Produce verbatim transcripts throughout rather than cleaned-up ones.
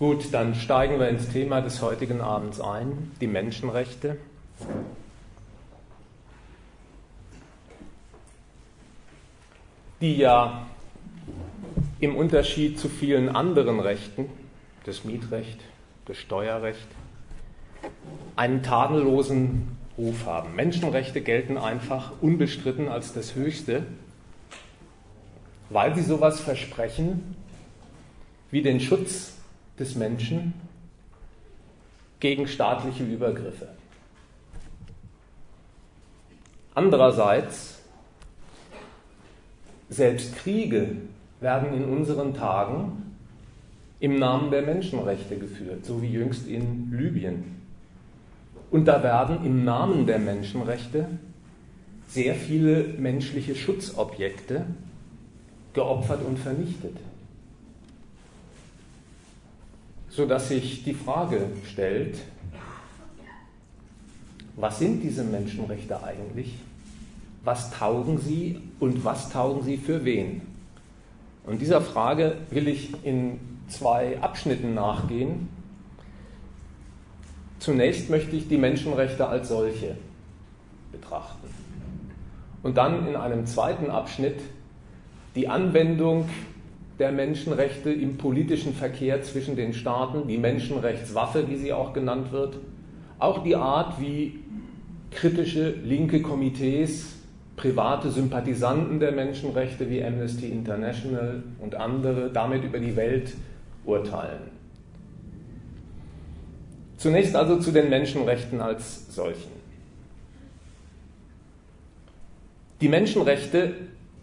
Gut, dann steigen wir ins Thema des heutigen Abends ein, die Menschenrechte. Die ja im Unterschied zu vielen anderen Rechten, das Mietrecht, das Steuerrecht, einen tadellosen Ruf haben. Menschenrechte gelten einfach unbestritten als das Höchste, weil sie sowas versprechen wie den Schutz des Menschen gegen staatliche Übergriffe. Andererseits, selbst Kriege werden in unseren Tagen im Namen der Menschenrechte geführt, so wie jüngst in Libyen. Und da werden im Namen der Menschenrechte sehr viele menschliche Schutzobjekte geopfert und vernichtet. Sodass sich die Frage stellt, was sind diese Menschenrechte eigentlich? Was taugen sie und was taugen sie für wen? Und dieser Frage will ich in zwei Abschnitten nachgehen. Zunächst möchte ich die Menschenrechte als solche betrachten. Und dann in einem zweiten Abschnitt die Anwendung der Menschenrechte im politischen Verkehr zwischen den Staaten, die Menschenrechtswaffe, wie sie auch genannt wird, auch die Art, wie kritische linke Komitees, private Sympathisanten der Menschenrechte wie Amnesty International und andere damit über die Welt urteilen. Zunächst also zu den Menschenrechten als solchen. Die Menschenrechte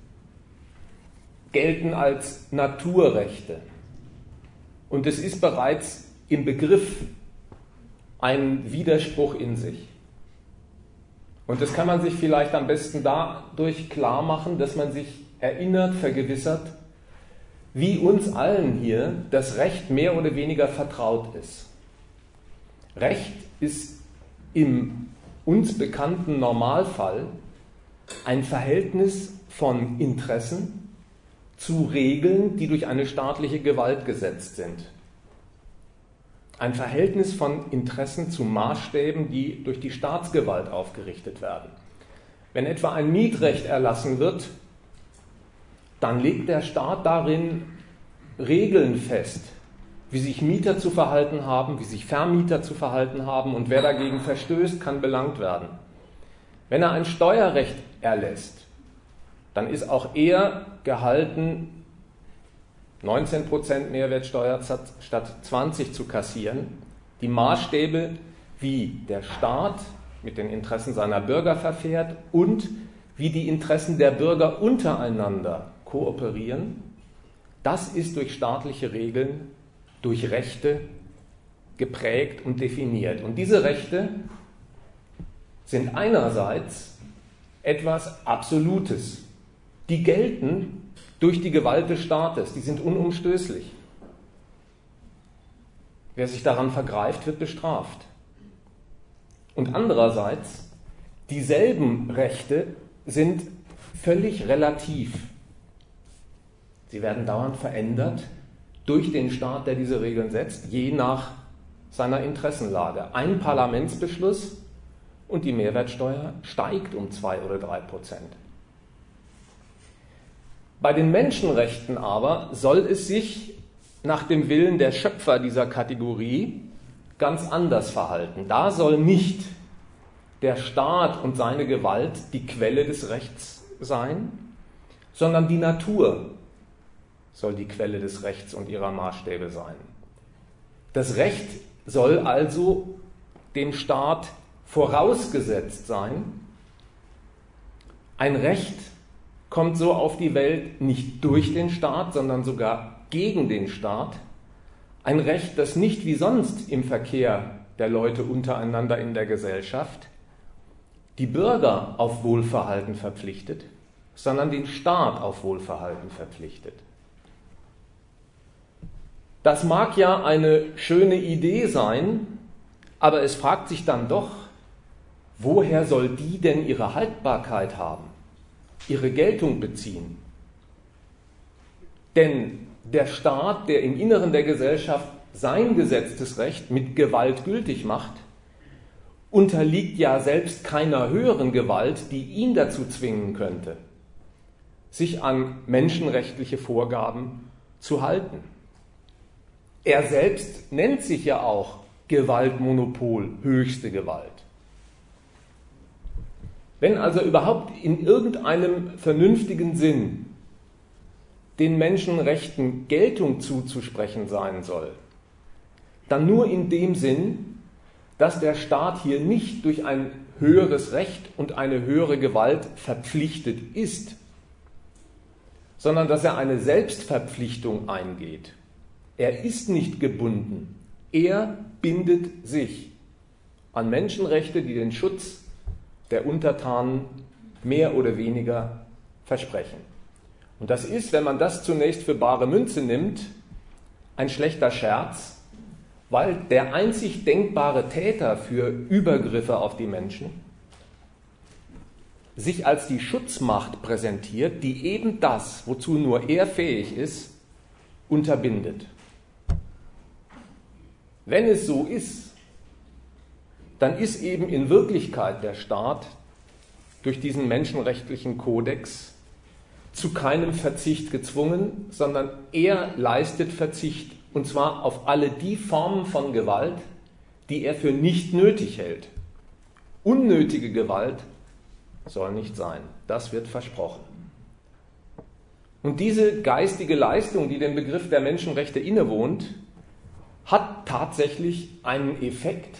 gelten als Naturrechte. Und es ist bereits im Begriff ein Widerspruch in sich. Und das kann man sich vielleicht am besten dadurch klar machen, dass man sich erinnert, vergewissert, wie uns allen hier das Recht mehr oder weniger vertraut ist. Recht ist im uns bekannten Normalfall ein Verhältnis von Interessen zu Regeln, die durch eine staatliche Gewalt gesetzt sind. Ein Verhältnis von Interessen zu Maßstäben, die durch die Staatsgewalt aufgerichtet werden. Wenn etwa ein Mietrecht erlassen wird, dann legt der Staat darin Regeln fest, wie sich Mieter zu verhalten haben, wie sich Vermieter zu verhalten haben, und wer dagegen verstößt, kann belangt werden. Wenn er ein Steuerrecht erlässt, dann ist auch er gehalten, neunzehn Prozent Mehrwertsteuer statt zwanzig zu kassieren. Die Maßstäbe, wie der Staat mit den Interessen seiner Bürger verfährt und wie die Interessen der Bürger untereinander kooperieren, das ist durch staatliche Regeln, durch Rechte geprägt und definiert. Und diese Rechte sind einerseits etwas Absolutes. Die gelten durch die Gewalt des Staates, die sind unumstößlich. Wer sich daran vergreift, wird bestraft. Und andererseits, dieselben Rechte sind völlig relativ. Sie werden dauernd verändert durch den Staat, der diese Regeln setzt, je nach seiner Interessenlage. Ein Parlamentsbeschluss und die Mehrwertsteuer steigt um zwei oder drei Prozent. Bei den Menschenrechten aber soll es sich nach dem Willen der Schöpfer dieser Kategorie ganz anders verhalten. Da soll nicht der Staat und seine Gewalt die Quelle des Rechts sein, sondern die Natur soll die Quelle des Rechts und ihrer Maßstäbe sein. Das Recht soll also dem Staat vorausgesetzt sein. Ein Recht kommt so auf die Welt nicht durch den Staat, sondern sogar gegen den Staat. Ein Recht, das nicht wie sonst im Verkehr der Leute untereinander in der Gesellschaft die Bürger auf Wohlverhalten verpflichtet, sondern den Staat auf Wohlverhalten verpflichtet. Das mag ja eine schöne Idee sein, aber es fragt sich dann doch, woher soll die denn ihre Haltbarkeit haben, ihre Geltung beziehen? Denn der Staat, der im Inneren der Gesellschaft sein gesetztes Recht mit Gewalt gültig macht, unterliegt ja selbst keiner höheren Gewalt, die ihn dazu zwingen könnte, sich an menschenrechtliche Vorgaben zu halten. Er selbst nennt sich ja auch Gewaltmonopol, höchste Gewalt. Wenn also überhaupt in irgendeinem vernünftigen Sinn den Menschenrechten Geltung zuzusprechen sein soll, dann nur in dem Sinn, dass der Staat hier nicht durch ein höheres Recht und eine höhere Gewalt verpflichtet ist, sondern dass er eine Selbstverpflichtung eingeht. Er ist nicht gebunden, er bindet sich an Menschenrechte, die den Schutz der Untertanen mehr oder weniger versprechen. Und das ist, wenn man das zunächst für bare Münze nimmt, ein schlechter Scherz, weil der einzig denkbare Täter für Übergriffe auf die Menschen sich als die Schutzmacht präsentiert, die eben das, wozu nur er fähig ist, unterbindet. Wenn es so ist, dann ist eben in Wirklichkeit der Staat durch diesen menschenrechtlichen Kodex zu keinem Verzicht gezwungen, sondern er leistet Verzicht, und zwar auf alle die Formen von Gewalt, die er für nicht nötig hält. Unnötige Gewalt soll nicht sein. Das wird versprochen. Und diese geistige Leistung, die dem Begriff der Menschenrechte innewohnt, hat tatsächlich einen Effekt,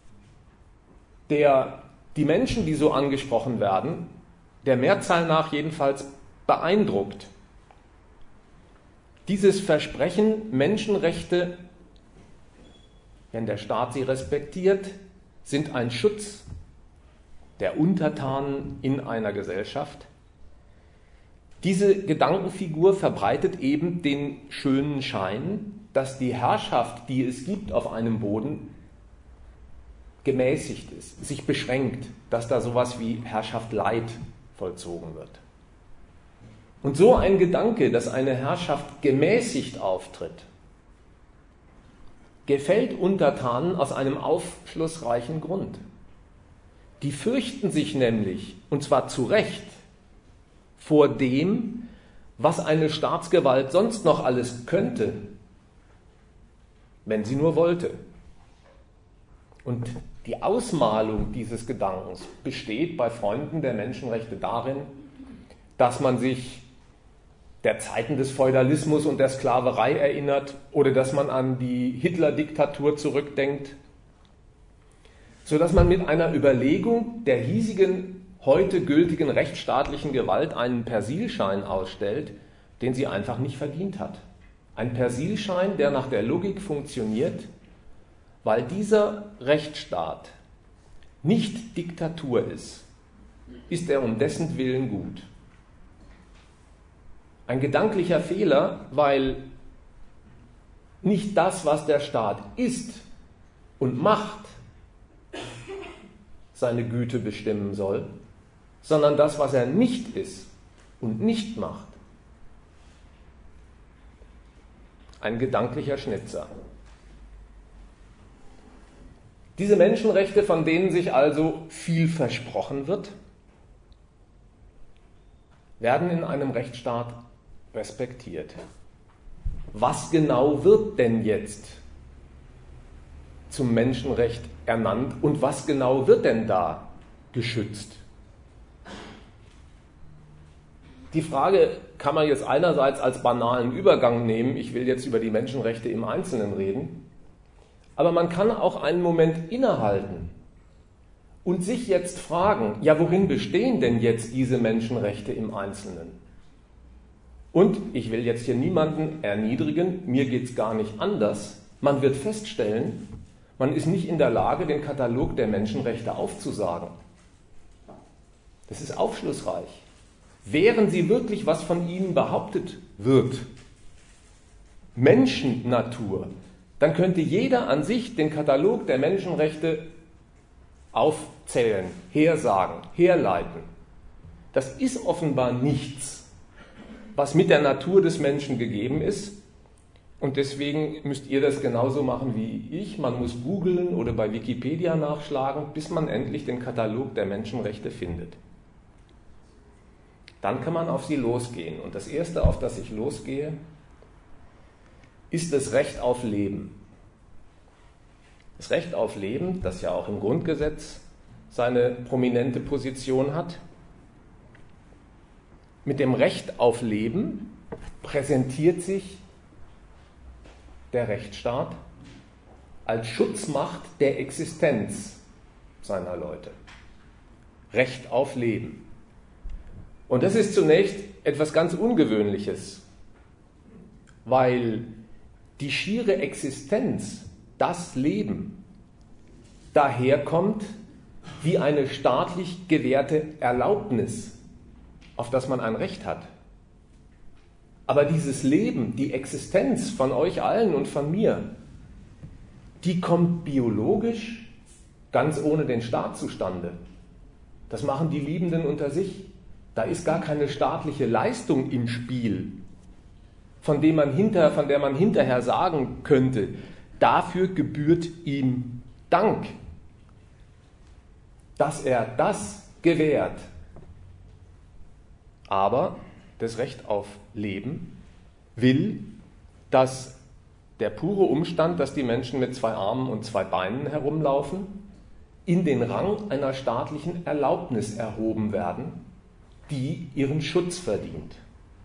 der die Menschen, die so angesprochen werden, der Mehrzahl nach jedenfalls beeindruckt. Dieses Versprechen, Menschenrechte, wenn der Staat sie respektiert, sind ein Schutz der Untertanen in einer Gesellschaft. Diese Gedankenfigur verbreitet eben den schönen Schein, dass die Herrschaft, die es gibt auf einem Boden, gemäßigt ist, sich beschränkt, dass da sowas wie Herrschaft Leid vollzogen wird. Und so ein Gedanke, dass eine Herrschaft gemäßigt auftritt, gefällt Untertanen aus einem aufschlussreichen Grund. Die fürchten sich nämlich, und zwar zu Recht, vor dem, was eine Staatsgewalt sonst noch alles könnte, wenn sie nur wollte. Und die Ausmalung dieses Gedankens besteht bei Freunden der Menschenrechte darin, dass man sich der Zeiten des Feudalismus und der Sklaverei erinnert oder dass man an die Hitler-Diktatur zurückdenkt, sodass man mit einer Überlegung der hiesigen, heute gültigen rechtsstaatlichen Gewalt einen Persilschein ausstellt, den sie einfach nicht verdient hat. Ein Persilschein, der nach der Logik funktioniert, weil dieser Rechtsstaat nicht Diktatur ist, ist er um dessen Willen gut. Ein gedanklicher Fehler, weil nicht das, was der Staat ist und macht, seine Güte bestimmen soll, sondern das, was er nicht ist und nicht macht. Ein gedanklicher Schnitzer. Diese Menschenrechte, von denen sich also viel versprochen wird, werden in einem Rechtsstaat respektiert. Was genau wird denn jetzt zum Menschenrecht ernannt und was genau wird denn da geschützt? Die Frage kann man jetzt einerseits als banalen Übergang nehmen, ich will jetzt über die Menschenrechte im Einzelnen reden, aber man kann auch einen Moment innehalten und sich jetzt fragen, ja, worin bestehen denn jetzt diese Menschenrechte im Einzelnen? Und ich will jetzt hier niemanden erniedrigen, mir geht es gar nicht anders. Man wird feststellen, man ist nicht in der Lage, den Katalog der Menschenrechte aufzusagen. Das ist aufschlussreich. Wären sie wirklich, was von ihnen behauptet wird, Menschennatur, dann könnte jeder an sich den Katalog der Menschenrechte aufzählen, hersagen, herleiten. Das ist offenbar nichts, was mit der Natur des Menschen gegeben ist und deswegen müsst ihr das genauso machen wie ich. Man muss googeln oder bei Wikipedia nachschlagen, bis man endlich den Katalog der Menschenrechte findet. Dann kann man auf sie losgehen. Und das Erste, auf das ich losgehe, ist das Recht auf Leben. Das Recht auf Leben, das ja auch im Grundgesetz seine prominente Position hat. Mit dem Recht auf Leben präsentiert sich der Rechtsstaat als Schutzmacht der Existenz seiner Leute. Recht auf Leben. Und das ist zunächst etwas ganz Ungewöhnliches, weil die schiere Existenz, das Leben, daherkommt wie eine staatlich gewährte Erlaubnis, auf das man ein Recht hat. Aber dieses Leben, die Existenz von euch allen und von mir, die kommt biologisch ganz ohne den Staat zustande. Das machen die Liebenden unter sich. Da ist gar keine staatliche Leistung im Spiel, von, dem man hinter, von der man hinterher sagen könnte, dafür gebührt ihm Dank, dass er das gewährt. Aber das Recht auf Leben will, dass der pure Umstand, dass die Menschen mit zwei Armen und zwei Beinen herumlaufen, in den Rang einer staatlichen Erlaubnis erhoben werden, die ihren Schutz verdient.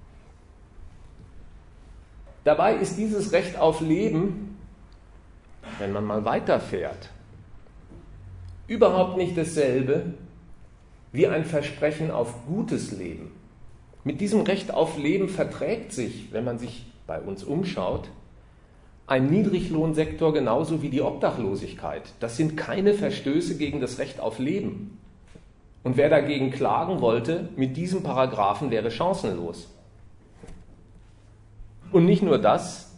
Dabei ist dieses Recht auf Leben, wenn man mal weiterfährt, überhaupt nicht dasselbe wie ein Versprechen auf gutes Leben. Mit diesem Recht auf Leben verträgt sich, wenn man sich bei uns umschaut, ein Niedriglohnsektor genauso wie die Obdachlosigkeit. Das sind keine Verstöße gegen das Recht auf Leben. Und wer dagegen klagen wollte, mit diesem Paragraphen wäre chancenlos. Und nicht nur das,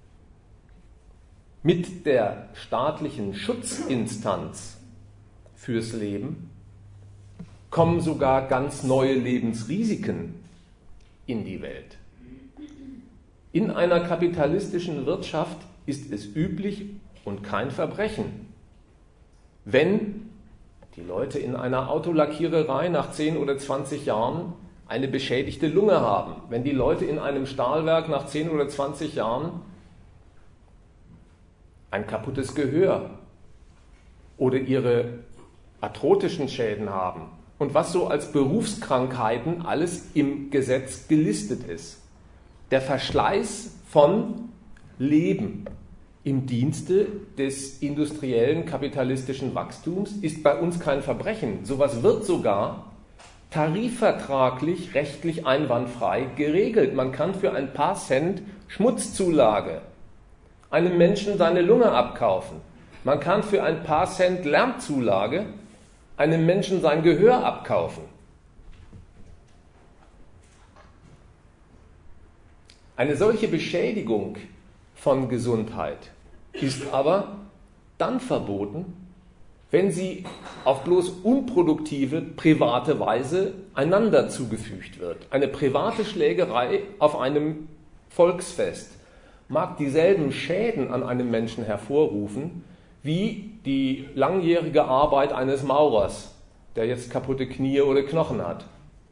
mit der staatlichen Schutzinstanz fürs Leben kommen sogar ganz neue Lebensrisiken in die Welt. In einer kapitalistischen Wirtschaft ist es üblich und kein Verbrechen, wenn die Leute in einer Autolackiererei nach zehn oder zwanzig Jahren eine beschädigte Lunge haben, wenn die Leute in einem Stahlwerk nach zehn oder zwanzig Jahren ein kaputtes Gehör oder ihre arthrotischen Schäden haben und was so als Berufskrankheiten alles im Gesetz gelistet ist. Der Verschleiß von Leben im Dienste des industriellen kapitalistischen Wachstums ist bei uns kein Verbrechen. Sowas wird sogar tarifvertraglich, rechtlich einwandfrei geregelt. Man kann für ein paar Cent Schmutzzulage einem Menschen seine Lunge abkaufen. Man kann für ein paar Cent Lärmzulage einem Menschen sein Gehör abkaufen. Eine solche Beschädigung von Gesundheit ist aber dann verboten, wenn sie auf bloß unproduktive, private Weise einander zugefügt wird. Eine private Schlägerei auf einem Volksfest mag dieselben Schäden an einem Menschen hervorrufen, wie die langjährige Arbeit eines Maurers, der jetzt kaputte Knie oder Knochen hat.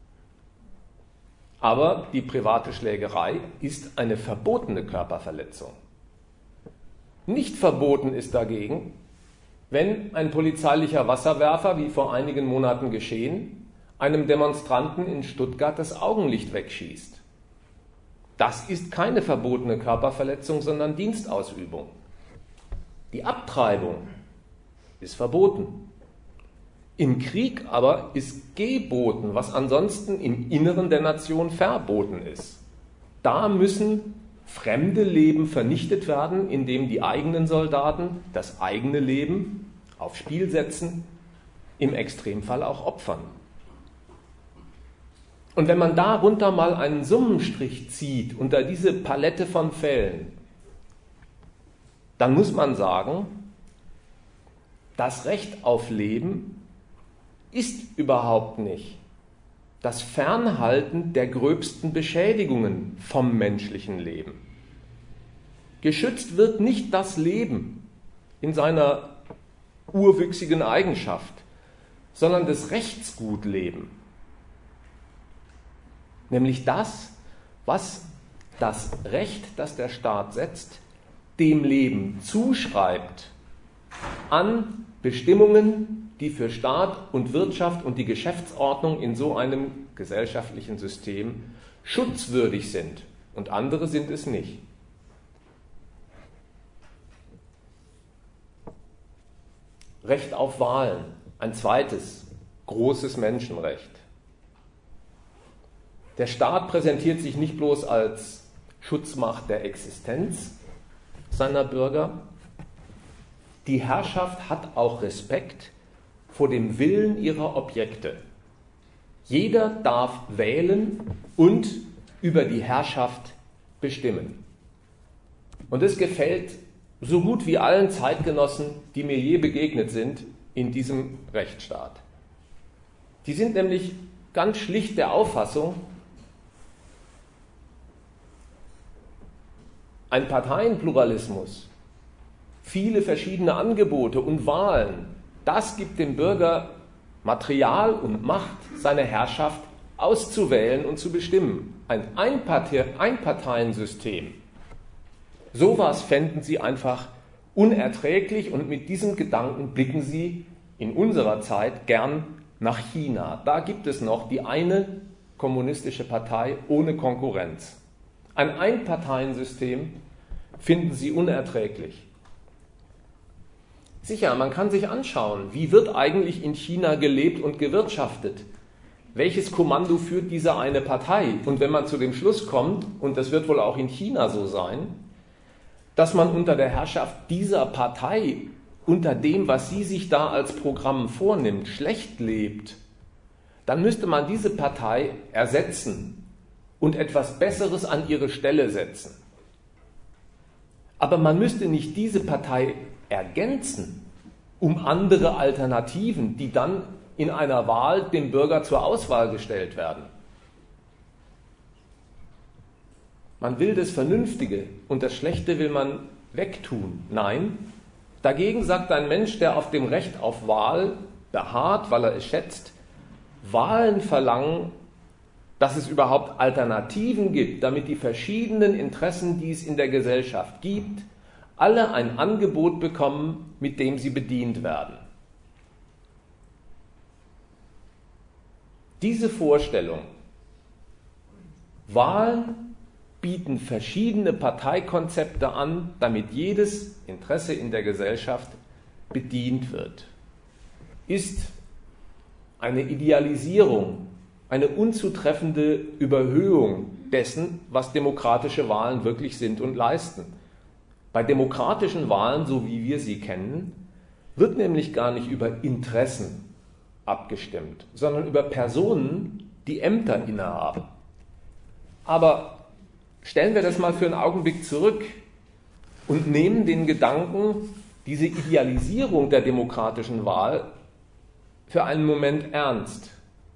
Aber die private Schlägerei ist eine verbotene Körperverletzung. Nicht verboten ist dagegen, wenn ein polizeilicher Wasserwerfer, wie vor einigen Monaten geschehen, einem Demonstranten in Stuttgart das Augenlicht wegschießt. Das ist keine verbotene Körperverletzung, sondern Dienstausübung. Die Abtreibung ist verboten. Im Krieg aber ist geboten, was ansonsten im Inneren der Nation verboten ist. Da müssen fremde Leben vernichtet werden, indem die eigenen Soldaten das eigene Leben aufs Spiel setzen, im Extremfall auch opfern. Und wenn man darunter mal einen Summenstrich zieht, unter diese Palette von Fällen, dann muss man sagen, das Recht auf Leben ist überhaupt nicht das Fernhalten der gröbsten Beschädigungen vom menschlichen Leben. Geschützt wird nicht das Leben in seiner urwüchsigen Eigenschaft, sondern das Rechtsgutleben. Nämlich das, was das Recht, das der Staat setzt, dem Leben zuschreibt an Bestimmungen, die für Staat und Wirtschaft und die Geschäftsordnung in so einem gesellschaftlichen System schutzwürdig sind. Und andere sind es nicht. Recht auf Wahlen, ein zweites großes Menschenrecht. Der Staat präsentiert sich nicht bloß als Schutzmacht der Existenz seiner Bürger, die Herrschaft hat auch Respekt vor dem Willen ihrer Objekte. Jeder darf wählen und über die Herrschaft bestimmen. Und es gefällt so gut wie allen Zeitgenossen, die mir je begegnet sind, in diesem Rechtsstaat. Die sind nämlich ganz schlicht der Auffassung, ein Parteienpluralismus, viele verschiedene Angebote und Wahlen, das gibt dem Bürger Material und Macht, seine Herrschaft auszuwählen und zu bestimmen. Ein Einpartei- Einparteiensystem, sowas fänden sie einfach unerträglich und mit diesem Gedanken blicken sie in unserer Zeit gern nach China. Da gibt es noch die eine kommunistische Partei ohne Konkurrenz. Ein Einparteiensystem finden sie unerträglich. Sicher, man kann sich anschauen, wie wird eigentlich in China gelebt und gewirtschaftet? Welches Kommando führt diese eine Partei? Und wenn man zu dem Schluss kommt, und das wird wohl auch in China so sein, dass man unter der Herrschaft dieser Partei, unter dem, was sie sich da als Programm vornimmt, schlecht lebt, dann müsste man diese Partei ersetzen und etwas Besseres an ihre Stelle setzen. Aber man müsste nicht diese Partei ergänzen um andere Alternativen, die dann in einer Wahl dem Bürger zur Auswahl gestellt werden. Man will das Vernünftige und das Schlechte will man wegtun. Nein, dagegen sagt ein Mensch, der auf dem Recht auf Wahl beharrt, weil er es schätzt, Wahlen verlangen, dass es überhaupt Alternativen gibt, damit die verschiedenen Interessen, die es in der Gesellschaft gibt, alle ein Angebot bekommen, mit dem sie bedient werden. Diese Vorstellung, Wahlen bieten verschiedene Parteikonzepte an, damit jedes Interesse in der Gesellschaft bedient wird, ist eine Idealisierung, eine unzutreffende Überhöhung dessen, was demokratische Wahlen wirklich sind und leisten. Bei demokratischen Wahlen, so wie wir sie kennen, wird nämlich gar nicht über Interessen abgestimmt, sondern über Personen, die Ämter innehaben. Aber stellen wir das mal für einen Augenblick zurück und nehmen den Gedanken, diese Idealisierung der demokratischen Wahl für einen Moment ernst.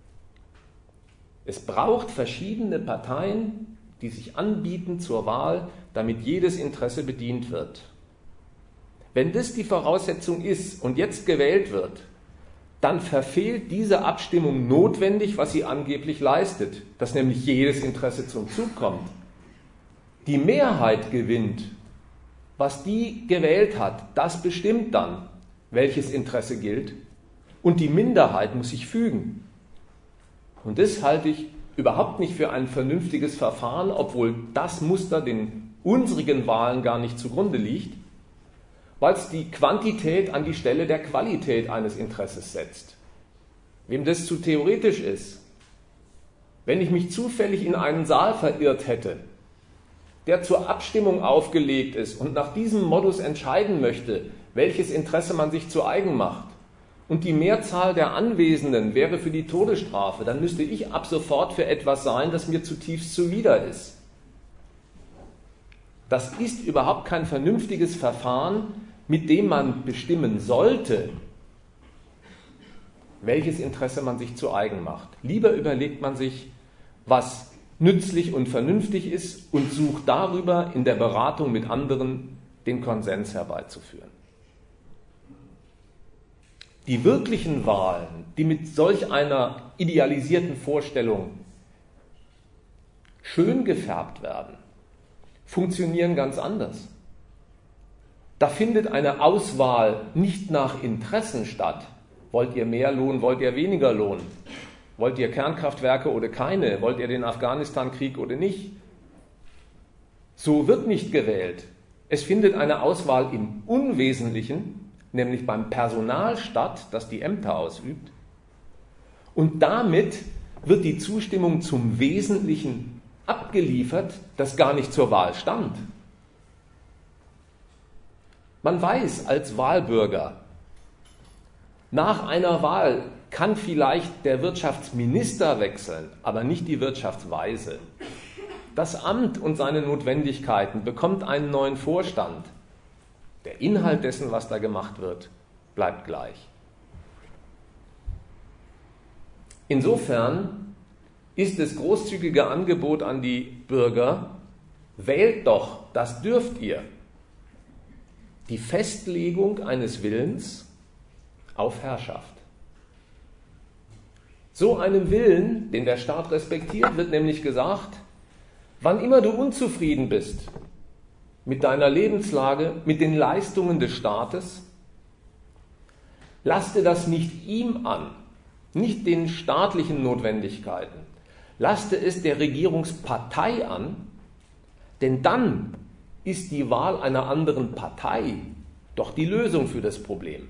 Es braucht verschiedene Parteien, die sich anbieten zur Wahl, damit jedes Interesse bedient wird. Wenn das die Voraussetzung ist und jetzt gewählt wird, dann verfehlt diese Abstimmung notwendig, was sie angeblich leistet, dass nämlich jedes Interesse zum Zug kommt. Die Mehrheit gewinnt. Was die gewählt hat, das bestimmt dann, welches Interesse gilt. Und die Minderheit muss sich fügen. Und das halte ich überhaupt nicht für ein vernünftiges Verfahren, obwohl das Muster den unsrigen Wahlen gar nicht zugrunde liegt, weil es die Quantität an die Stelle der Qualität eines Interesses setzt. Wem das zu theoretisch ist, wenn ich mich zufällig in einen Saal verirrt hätte, der zur Abstimmung aufgelegt ist und nach diesem Modus entscheiden möchte, welches Interesse man sich zu eigen macht, und die Mehrzahl der Anwesenden wäre für die Todesstrafe, dann müsste ich ab sofort für etwas sein, das mir zutiefst zuwider ist. Das ist überhaupt kein vernünftiges Verfahren, mit dem man bestimmen sollte, welches Interesse man sich zu eigen macht. Lieber überlegt man sich, was nützlich und vernünftig ist und sucht darüber in der Beratung mit anderen den Konsens herbeizuführen. Die wirklichen Wahlen, die mit solch einer idealisierten Vorstellung schön gefärbt werden, funktionieren ganz anders. Da findet eine Auswahl nicht nach Interessen statt. Wollt ihr mehr Lohn, wollt ihr weniger Lohn? Wollt ihr Kernkraftwerke oder keine? Wollt ihr den Afghanistan-Krieg oder nicht? So wird nicht gewählt. Es findet eine Auswahl im Unwesentlichen, nämlich beim Personal statt, das die Ämter ausübt. Und damit wird die Zustimmung zum Wesentlichen abgeliefert, das gar nicht zur Wahl stand. Man weiß als Wahlbürger, nach einer Wahl kann vielleicht der Wirtschaftsminister wechseln, aber nicht die Wirtschaftsweise. Das Amt und seine Notwendigkeiten bekommt einen neuen Vorstand. Der Inhalt dessen, was da gemacht wird, bleibt gleich. Insofern ist das großzügige Angebot an die Bürger, wählt doch, das dürft ihr, die Festlegung eines Willens auf Herrschaft. So einem Willen, den der Staat respektiert, wird nämlich gesagt, wann immer du unzufrieden bist mit deiner Lebenslage, mit den Leistungen des Staates, laste das nicht ihm an, nicht den staatlichen Notwendigkeiten, laste es der Regierungspartei an, denn dann ist die Wahl einer anderen Partei doch die Lösung für das Problem.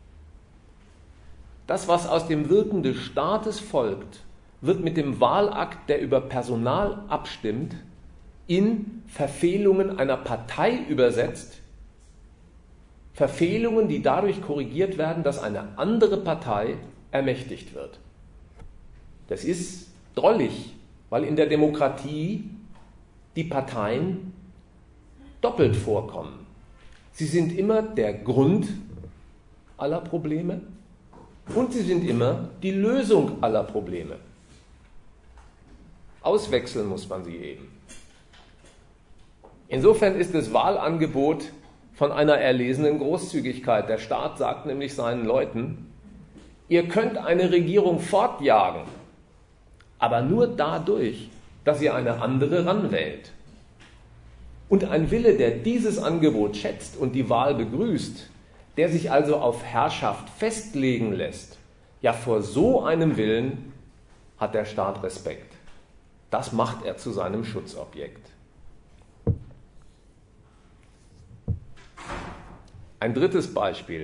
Das, was aus dem Wirken des Staates folgt, wird mit dem Wahlakt, der über Personal abstimmt, in Verfehlungen einer Partei übersetzt. Verfehlungen, die dadurch korrigiert werden, dass eine andere Partei ermächtigt wird. Das ist drollig, weil in der Demokratie die Parteien doppelt vorkommen. Sie sind immer der Grund aller Probleme und sie sind immer die Lösung aller Probleme. Auswechseln muss man sie eben. Insofern ist das Wahlangebot von einer erlesenen Großzügigkeit. Der Staat sagt nämlich seinen Leuten, ihr könnt eine Regierung fortjagen, aber nur dadurch, dass ihr eine andere ranwählt. Und ein Wille, der dieses Angebot schätzt und die Wahl begrüßt, der sich also auf Herrschaft festlegen lässt, ja, vor so einem Willen hat der Staat Respekt. Das macht er zu seinem Schutzobjekt. Ein drittes Beispiel.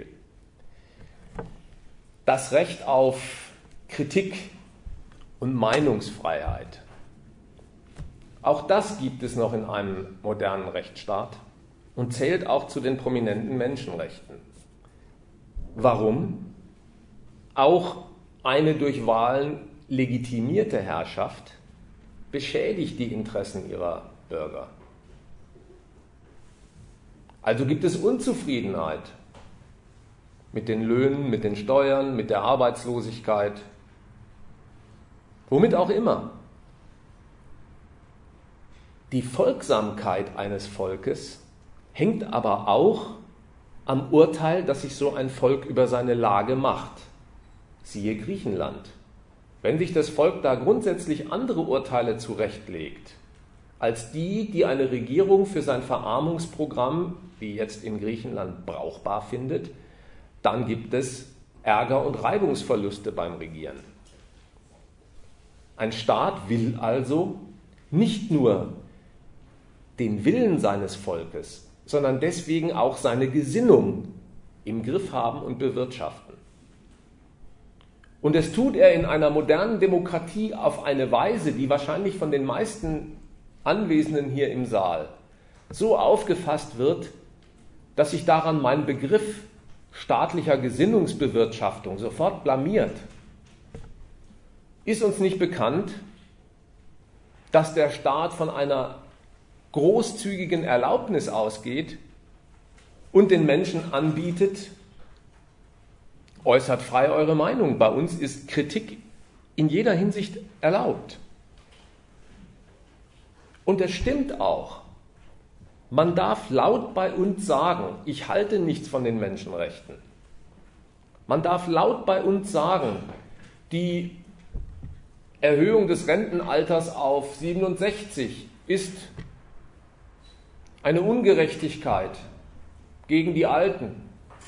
Das Recht auf Kritik und Meinungsfreiheit. Auch das gibt es noch in einem modernen Rechtsstaat und zählt auch zu den prominenten Menschenrechten. Warum? Auch eine durch Wahlen legitimierte Herrschaft beschädigt die Interessen ihrer Bürger. Also gibt es Unzufriedenheit mit den Löhnen, mit den Steuern, mit der Arbeitslosigkeit, womit auch immer. Die Folgsamkeit eines Volkes hängt aber auch am Urteil, das sich so ein Volk über seine Lage macht. Siehe Griechenland. Wenn sich das Volk da grundsätzlich andere Urteile zurechtlegt, als die, die eine Regierung für sein Verarmungsprogramm, wie jetzt in Griechenland, brauchbar findet, dann gibt es Ärger und Reibungsverluste beim Regieren. Ein Staat will also nicht nur den Willen seines Volkes, sondern deswegen auch seine Gesinnung im Griff haben und bewirtschaften. Und das tut er in einer modernen Demokratie auf eine Weise, die wahrscheinlich von den meisten Anwesenden hier im Saal so aufgefasst wird, dass sich daran mein Begriff staatlicher Gesinnungsbewirtschaftung sofort blamiert. Ist uns nicht bekannt, dass der Staat von einer großzügigen Erlaubnis ausgeht und den Menschen anbietet, äußert frei eure Meinung. Bei uns ist Kritik in jeder Hinsicht erlaubt. Und es stimmt auch. Man darf laut bei uns sagen, ich halte nichts von den Menschenrechten. Man darf laut bei uns sagen, die Erhöhung des Rentenalters auf siebenundsechzig ist eine Ungerechtigkeit gegen die Alten.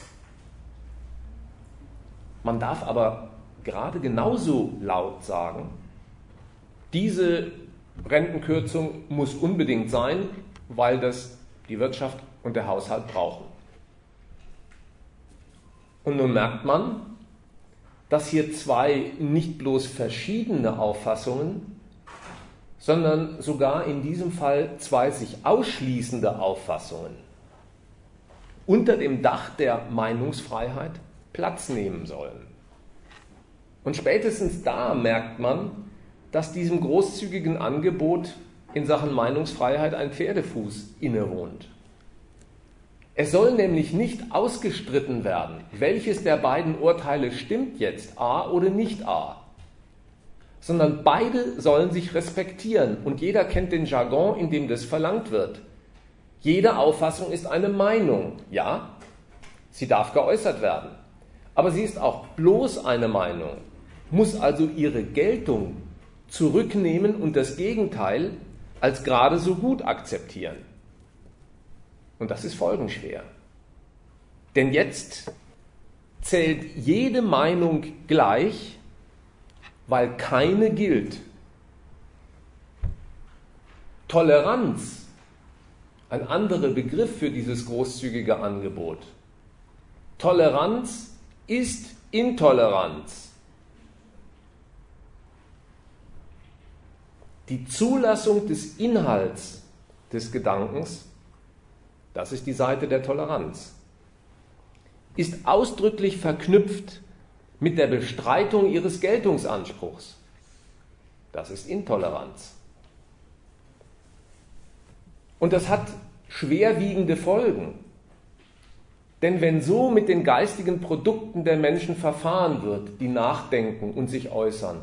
Man darf aber gerade genauso laut sagen, diese Rentenkürzung muss unbedingt sein, weil das die Wirtschaft und der Haushalt brauchen. Und nun merkt man, dass hier zwei nicht bloß verschiedene Auffassungen, sondern sogar in diesem Fall zwei sich ausschließende Auffassungen unter dem Dach der Meinungsfreiheit Platz nehmen sollen. Und spätestens da merkt man, dass diesem großzügigen Angebot in Sachen Meinungsfreiheit ein Pferdefuß innewohnt. Es soll nämlich nicht ausgestritten werden, welches der beiden Urteile stimmt jetzt, A oder nicht A, sondern beide sollen sich respektieren und jeder kennt den Jargon, in dem das verlangt wird. Jede Auffassung ist eine Meinung, ja, sie darf geäußert werden, aber sie ist auch bloß eine Meinung, muss also ihre Geltung zurücknehmen und das Gegenteil als gerade so gut akzeptieren. Und das ist folgenschwer. Denn jetzt zählt jede Meinung gleich, weil keine gilt. Toleranz, ein anderer Begriff für dieses großzügige Angebot. Toleranz ist Intoleranz. Die Zulassung des Inhalts des Gedankens, das ist die Seite der Toleranz, ist ausdrücklich verknüpft mit der Bestreitung ihres Geltungsanspruchs. Das ist Intoleranz. Und das hat schwerwiegende Folgen. Denn wenn so mit den geistigen Produkten der Menschen verfahren wird, die nachdenken und sich äußern,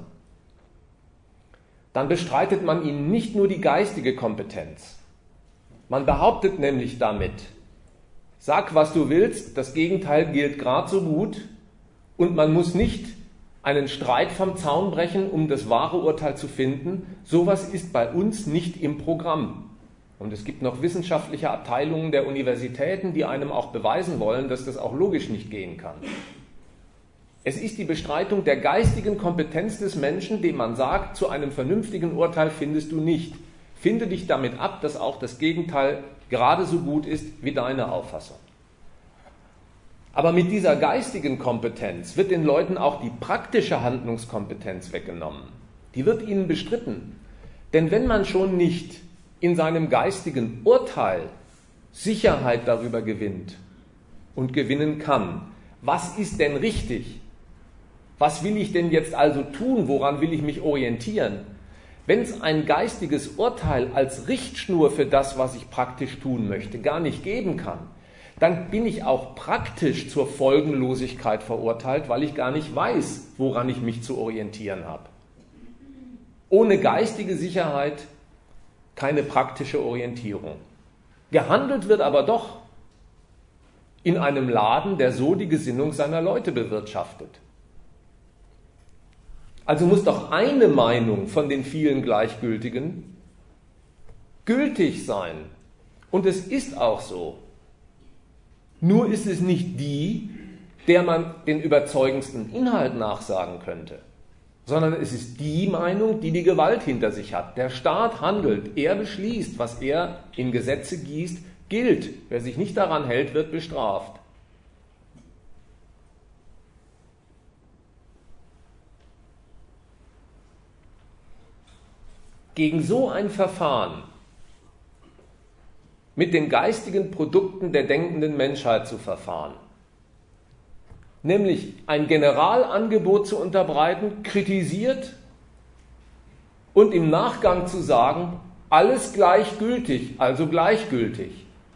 dann bestreitet man ihnen nicht nur die geistige Kompetenz. Man behauptet nämlich damit, sag, was du willst, das Gegenteil gilt gerade so gut und man muss nicht einen Streit vom Zaun brechen, um das wahre Urteil zu finden. Sowas ist bei uns nicht im Programm. Und es gibt noch wissenschaftliche Abteilungen der Universitäten, die einem auch beweisen wollen, dass das auch logisch nicht gehen kann. Es ist die Bestreitung der geistigen Kompetenz des Menschen, dem man sagt, zu einem vernünftigen Urteil findest du nicht. Finde dich damit ab, dass auch das Gegenteil gerade so gut ist wie deine Auffassung. Aber mit dieser geistigen Kompetenz wird den Leuten auch die praktische Handlungskompetenz weggenommen. Die wird ihnen bestritten. Denn wenn man schon nicht in seinem geistigen Urteil Sicherheit darüber gewinnt und gewinnen kann, was ist denn richtig? Was will ich denn jetzt also tun? Woran will ich mich orientieren? Wenn es ein geistiges Urteil als Richtschnur für das, was ich praktisch tun möchte, gar nicht geben kann, dann bin ich auch praktisch zur Folgenlosigkeit verurteilt, weil ich gar nicht weiß, woran ich mich zu orientieren habe. Ohne geistige Sicherheit keine praktische Orientierung. Gehandelt wird aber doch in einem Laden, der so die Gesinnung seiner Leute bewirtschaftet. Also muss doch eine Meinung von den vielen Gleichgültigen gültig sein. Und es ist auch so. Nur ist es nicht die, der man den überzeugendsten Inhalt nachsagen könnte, sondern es ist die Meinung, die die Gewalt hinter sich hat. Der Staat handelt, er beschließt, was er in Gesetze gießt, gilt. Wer sich nicht daran hält, wird bestraft. Gegen so ein Verfahren mit den geistigen Produkten der denkenden Menschheit zu verfahren, nämlich ein Generalangebot zu unterbreiten, kritisiert und im Nachgang zu sagen, alles gleichgültig, also gleichgültig.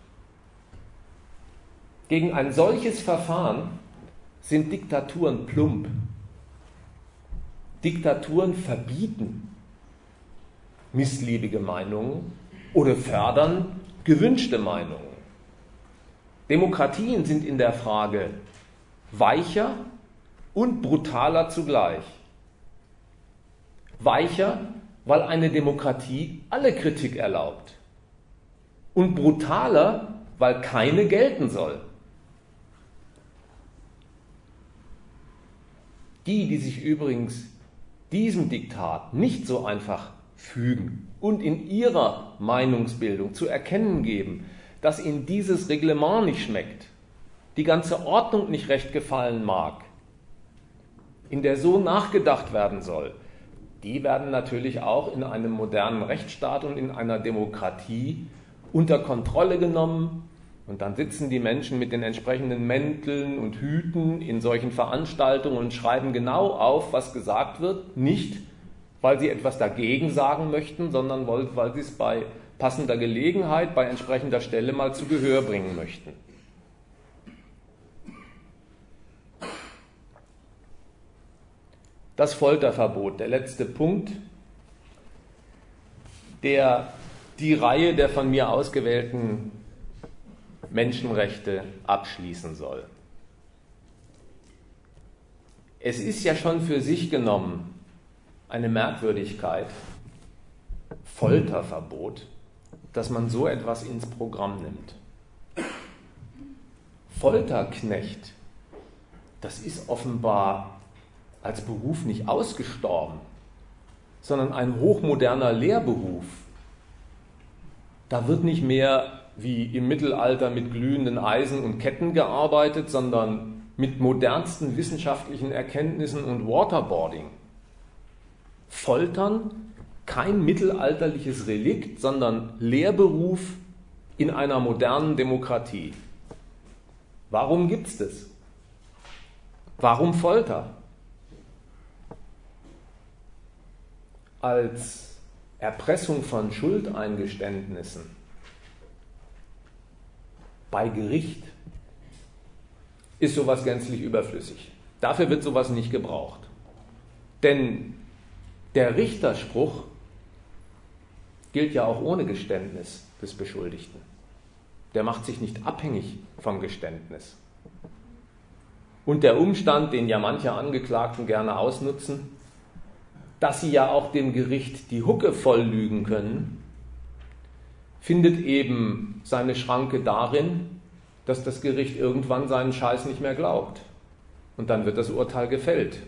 Gegen ein solches Verfahren sind Diktaturen plump. Diktaturen verbieten missliebige Meinungen oder fördern gewünschte Meinungen. Demokratien sind in der Frage weicher und brutaler zugleich. Weicher, weil eine Demokratie alle Kritik erlaubt. Und brutaler, weil keine gelten soll. Die, die sich übrigens diesem Diktat nicht so einfach fügen und in ihrer Meinungsbildung zu erkennen geben, dass ihnen dieses Reglement nicht schmeckt, die ganze Ordnung nicht recht gefallen mag, in der so nachgedacht werden soll, die werden natürlich auch in einem modernen Rechtsstaat und in einer Demokratie unter Kontrolle genommen. Und dann sitzen die Menschen mit den entsprechenden Mänteln und Hüten in solchen Veranstaltungen und schreiben genau auf, was gesagt wird. Nicht, weil sie etwas dagegen sagen möchten, sondern weil sie es bei passender Gelegenheit, bei entsprechender Stelle mal zu Gehör bringen möchten. Das Folterverbot, der letzte Punkt, der die Reihe der von mir ausgewählten Menschenrechte abschließen soll. Es ist ja schon für sich genommen eine Merkwürdigkeit, Folterverbot, dass man so etwas ins Programm nimmt. Folterknecht, das ist offenbar als Beruf nicht ausgestorben, sondern ein hochmoderner Lehrberuf. Da wird nicht mehr wie im Mittelalter mit glühenden Eisen und Ketten gearbeitet, sondern mit modernsten wissenschaftlichen Erkenntnissen und Waterboarding. Foltern, kein mittelalterliches Relikt, sondern Lehrberuf in einer modernen Demokratie. Warum gibt es das? Warum Folter? Als Erpressung von Schuldeingeständnissen bei Gericht ist sowas gänzlich überflüssig. Dafür wird sowas nicht gebraucht. Denn der Richterspruch gilt ja auch ohne Geständnis des Beschuldigten. Der macht sich nicht abhängig vom Geständnis. Und der Umstand, den ja manche Angeklagten gerne ausnutzen, dass sie ja auch dem Gericht die Hucke voll lügen können, findet eben seine Schranke darin, dass das Gericht irgendwann seinen Scheiß nicht mehr glaubt. Und dann wird das Urteil gefällt.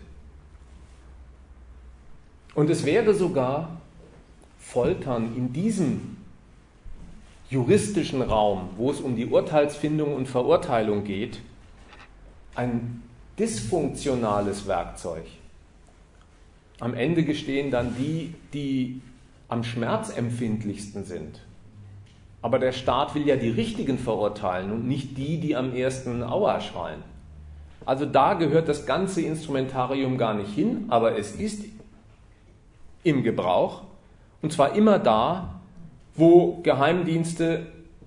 Und es wäre sogar Foltern in diesem juristischen Raum, wo es um die Urteilsfindung und Verurteilung geht, ein dysfunktionales Werkzeug. Am Ende gestehen dann die, die am schmerzempfindlichsten sind. Aber der Staat will ja die Richtigen verurteilen und nicht die, die am ersten Aua schreien. Also da gehört das ganze Instrumentarium gar nicht hin, aber es ist im Gebrauch, und zwar immer da, wo Geheimdienste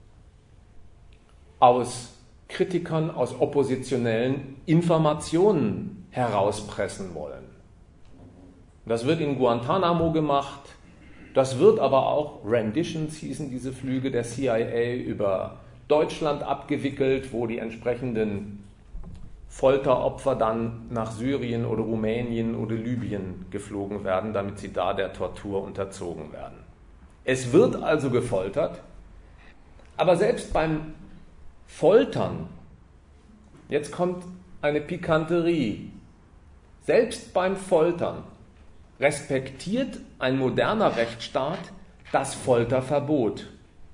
aus Kritikern, aus Oppositionellen Informationen herauspressen wollen. Das wird in Guantanamo gemacht, das wird aber auch, Renditions hießen diese Flüge der C I A, über Deutschland abgewickelt, wo die entsprechenden Folteropfer dann nach Syrien oder Rumänien oder Libyen geflogen werden, damit sie da der Tortur unterzogen werden. Es wird also gefoltert, aber selbst beim Foltern, jetzt kommt eine Pikanterie, selbst beim Foltern respektiert ein moderner Rechtsstaat das Folterverbot.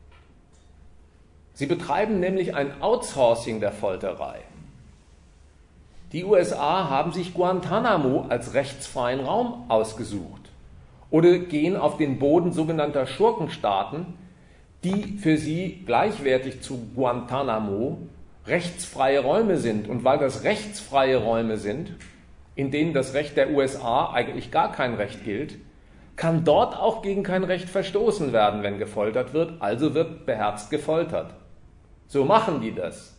Sie betreiben nämlich ein Outsourcing der Folterei. Die U S A haben sich Guantanamo als rechtsfreien Raum ausgesucht oder gehen auf den Boden sogenannter Schurkenstaaten, die für sie gleichwertig zu Guantanamo rechtsfreie Räume sind. Und weil das rechtsfreie Räume sind, in denen das Recht der U S A eigentlich gar kein Recht gilt, kann dort auch gegen kein Recht verstoßen werden, wenn gefoltert wird, also wird beherzt gefoltert. So machen die das.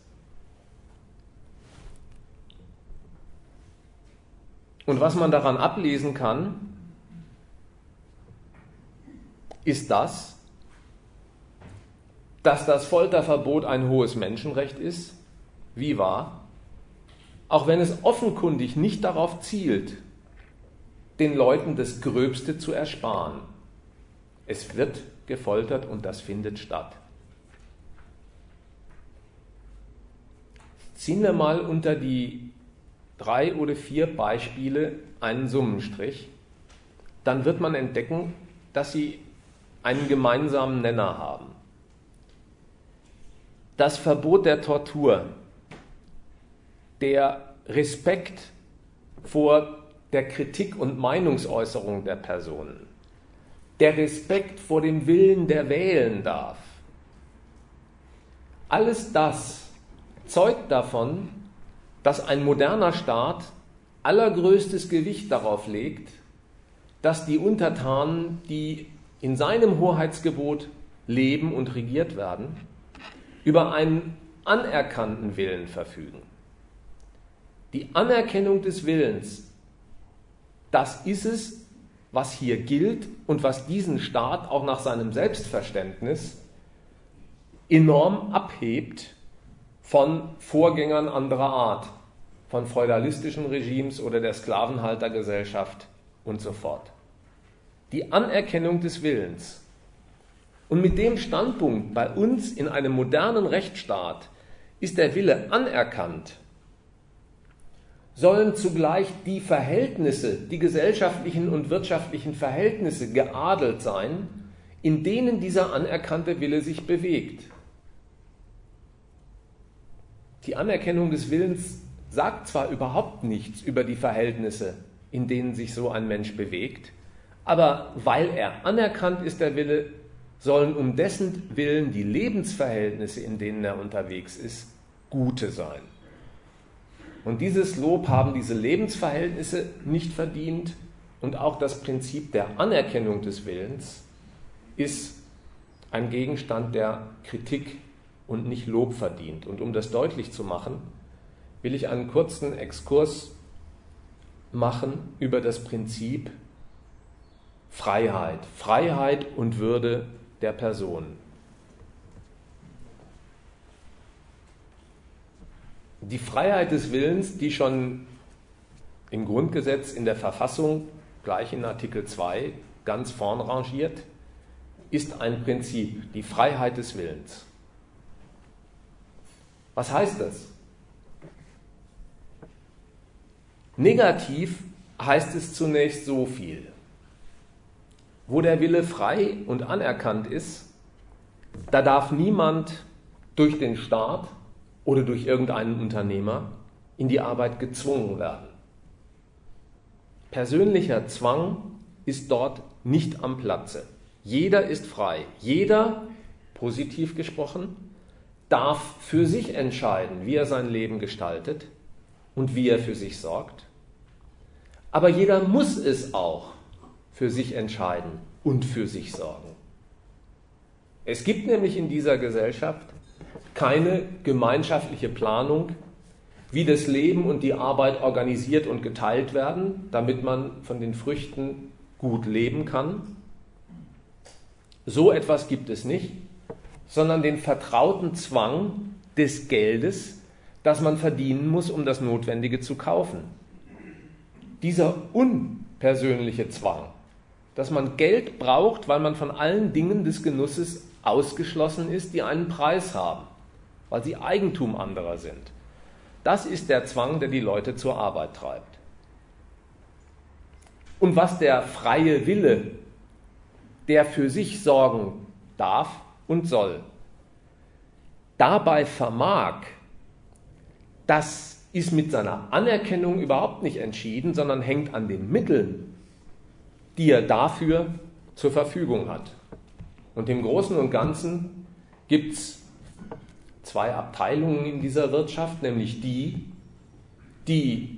Und was man daran ablesen kann, ist das, dass das Folterverbot ein hohes Menschenrecht ist, wie wahr, auch wenn es offenkundig nicht darauf zielt, den Leuten das Gröbste zu ersparen. Es wird gefoltert und das findet statt. Ziehen wir mal unter die drei oder vier Beispiele einen Summenstrich, dann wird man entdecken, dass sie einen gemeinsamen Nenner haben. Das Verbot der Tortur, der Respekt vor der Kritik und Meinungsäußerung der Personen, der Respekt vor dem Willen, der wählen darf, alles das zeugt davon, dass ein moderner Staat allergrößtes Gewicht darauf legt, dass die Untertanen, die in seinem Hoheitsgebot leben und regiert werden, über einen anerkannten Willen verfügen. Die Anerkennung des Willens, das ist es, was hier gilt und was diesen Staat auch nach seinem Selbstverständnis enorm abhebt von Vorgängern anderer Art, von feudalistischen Regimes oder der Sklavenhaltergesellschaft und so fort. Die Anerkennung des Willens. Und mit dem Standpunkt, bei uns in einem modernen Rechtsstaat ist der Wille anerkannt, sollen zugleich die Verhältnisse, die gesellschaftlichen und wirtschaftlichen Verhältnisse geadelt sein, in denen dieser anerkannte Wille sich bewegt. Die Anerkennung des Willens sagt zwar überhaupt nichts über die Verhältnisse, in denen sich so ein Mensch bewegt, aber weil er anerkannt ist, der Wille, sollen um dessen Willen die Lebensverhältnisse, in denen er unterwegs ist, gute sein. Und dieses Lob haben diese Lebensverhältnisse nicht verdient und auch das Prinzip der Anerkennung des Willens ist ein Gegenstand der Kritik und nicht Lob verdient. Und um das deutlich zu machen, will ich einen kurzen Exkurs machen über das Prinzip Freiheit, Freiheit und Würde der Person. Die Freiheit des Willens, die schon im Grundgesetz in der Verfassung, gleich in Artikel zwei, ganz vorn rangiert, ist ein Prinzip, die Freiheit des Willens. Was heißt das? Negativ heißt es zunächst so viel. Wo der Wille frei und anerkannt ist, da darf niemand durch den Staat oder durch irgendeinen Unternehmer in die Arbeit gezwungen werden. Persönlicher Zwang ist dort nicht am Platze. Jeder ist frei. Jeder, positiv gesprochen, darf für sich entscheiden, wie er sein Leben gestaltet und wie er für sich sorgt. Aber jeder muss es auch für sich entscheiden und für sich sorgen. Es gibt nämlich in dieser Gesellschaft keine gemeinschaftliche Planung, wie das Leben und die Arbeit organisiert und geteilt werden, damit man von den Früchten gut leben kann. So etwas gibt es nicht, sondern den vertrauten Zwang des Geldes, das man verdienen muss, um das Notwendige zu kaufen. Dieser unpersönliche Zwang, dass man Geld braucht, weil man von allen Dingen des Genusses ausgeschlossen ist, die einen Preis haben, weil sie Eigentum anderer sind. Das ist der Zwang, der die Leute zur Arbeit treibt. Und was der freie Wille, der für sich sorgen darf und soll, dabei vermag, das ist mit seiner Anerkennung überhaupt nicht entschieden, sondern hängt an den Mitteln, die er dafür zur Verfügung hat. Und im Großen und Ganzen gibt es zwei Abteilungen in dieser Wirtschaft, nämlich die, die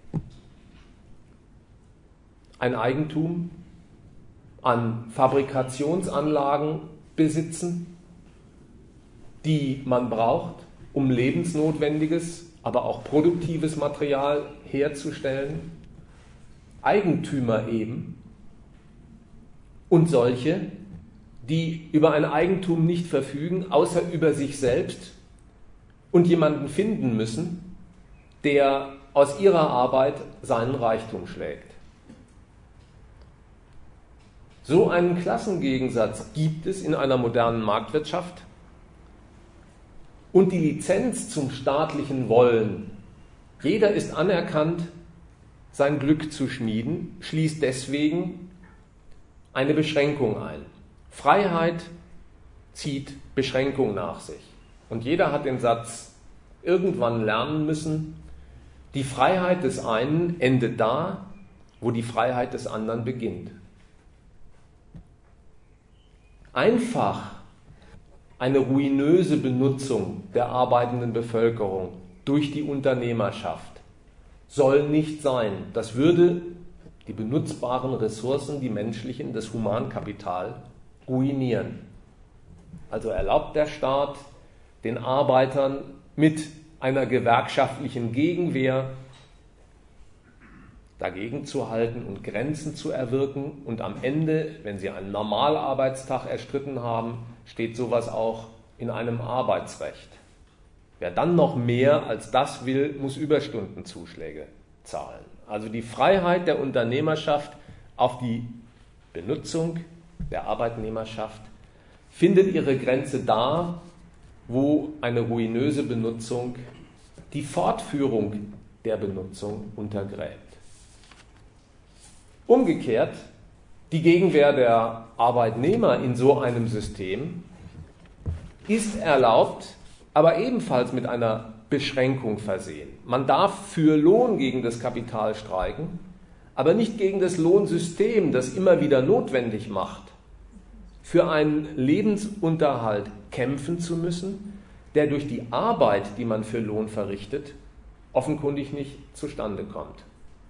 ein Eigentum an Fabrikationsanlagen besitzen, die man braucht, um lebensnotwendiges, aber auch produktives Material herzustellen. Eigentümer eben und solche, die über ein Eigentum nicht verfügen, außer über sich selbst, und jemanden finden müssen, der aus ihrer Arbeit seinen Reichtum schlägt. So einen Klassengegensatz gibt es in einer modernen Marktwirtschaft, und die Lizenz zum staatlichen Wollen, jeder ist anerkannt, sein Glück zu schmieden, schließt deswegen eine Beschränkung ein. Freiheit zieht Beschränkung nach sich. Und jeder hat den Satz irgendwann lernen müssen: Die Freiheit des einen endet da, wo die Freiheit des anderen beginnt. Einfach eine ruinöse Benutzung der arbeitenden Bevölkerung durch die Unternehmerschaft soll nicht sein. Das würde die benutzbaren Ressourcen, die menschlichen, das Humankapital ruinieren. Also erlaubt der Staat den Arbeitern mit einer gewerkschaftlichen Gegenwehr dagegen zu halten und Grenzen zu erwirken, und am Ende, wenn sie einen Normalarbeitstag erstritten haben, steht sowas auch in einem Arbeitsrecht. Wer dann noch mehr als das will, muss Überstundenzuschläge zahlen. Also die Freiheit der Unternehmerschaft auf die Benutzung der Arbeitnehmerschaft findet ihre Grenze da, wo eine ruinöse Benutzung die Fortführung der Benutzung untergräbt. Umgekehrt, die Gegenwehr der Arbeitnehmer in so einem System ist erlaubt, aber ebenfalls mit einer Beschränkung versehen. Man darf für Lohn gegen das Kapital streiken, aber nicht gegen das Lohnsystem, das immer wieder notwendig macht, für einen Lebensunterhalt kämpfen zu müssen, der durch die Arbeit, die man für Lohn verrichtet, offenkundig nicht zustande kommt.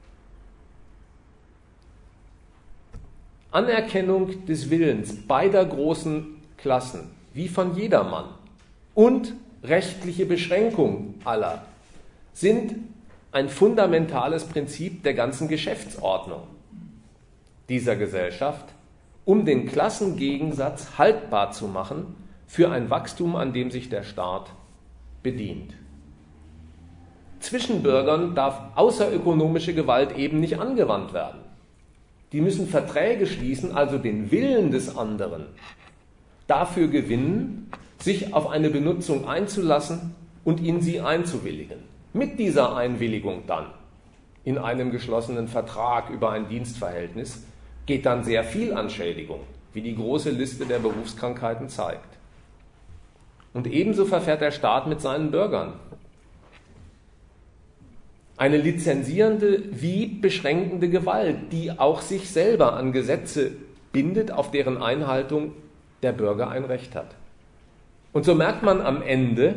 Anerkennung des Willens beider großen Klassen, wie von jedermann, und rechtliche Beschränkung aller sind ein fundamentales Prinzip der ganzen Geschäftsordnung dieser Gesellschaft, um den Klassengegensatz haltbar zu machen für ein Wachstum, an dem sich der Staat bedient. Zwischen Bürgern darf außerökonomische Gewalt eben nicht angewandt werden. Die müssen Verträge schließen, also den Willen des anderen dafür gewinnen, sich auf eine Benutzung einzulassen und in sie einzuwilligen. Mit dieser Einwilligung dann in einem geschlossenen Vertrag über ein Dienstverhältnis geht dann sehr viel an Schädigung, wie die große Liste der Berufskrankheiten zeigt. Und ebenso verfährt der Staat mit seinen Bürgern. Eine lizenzierende wie beschränkende Gewalt, die auch sich selber an Gesetze bindet, auf deren Einhaltung der Bürger ein Recht hat. Und so merkt man am Ende,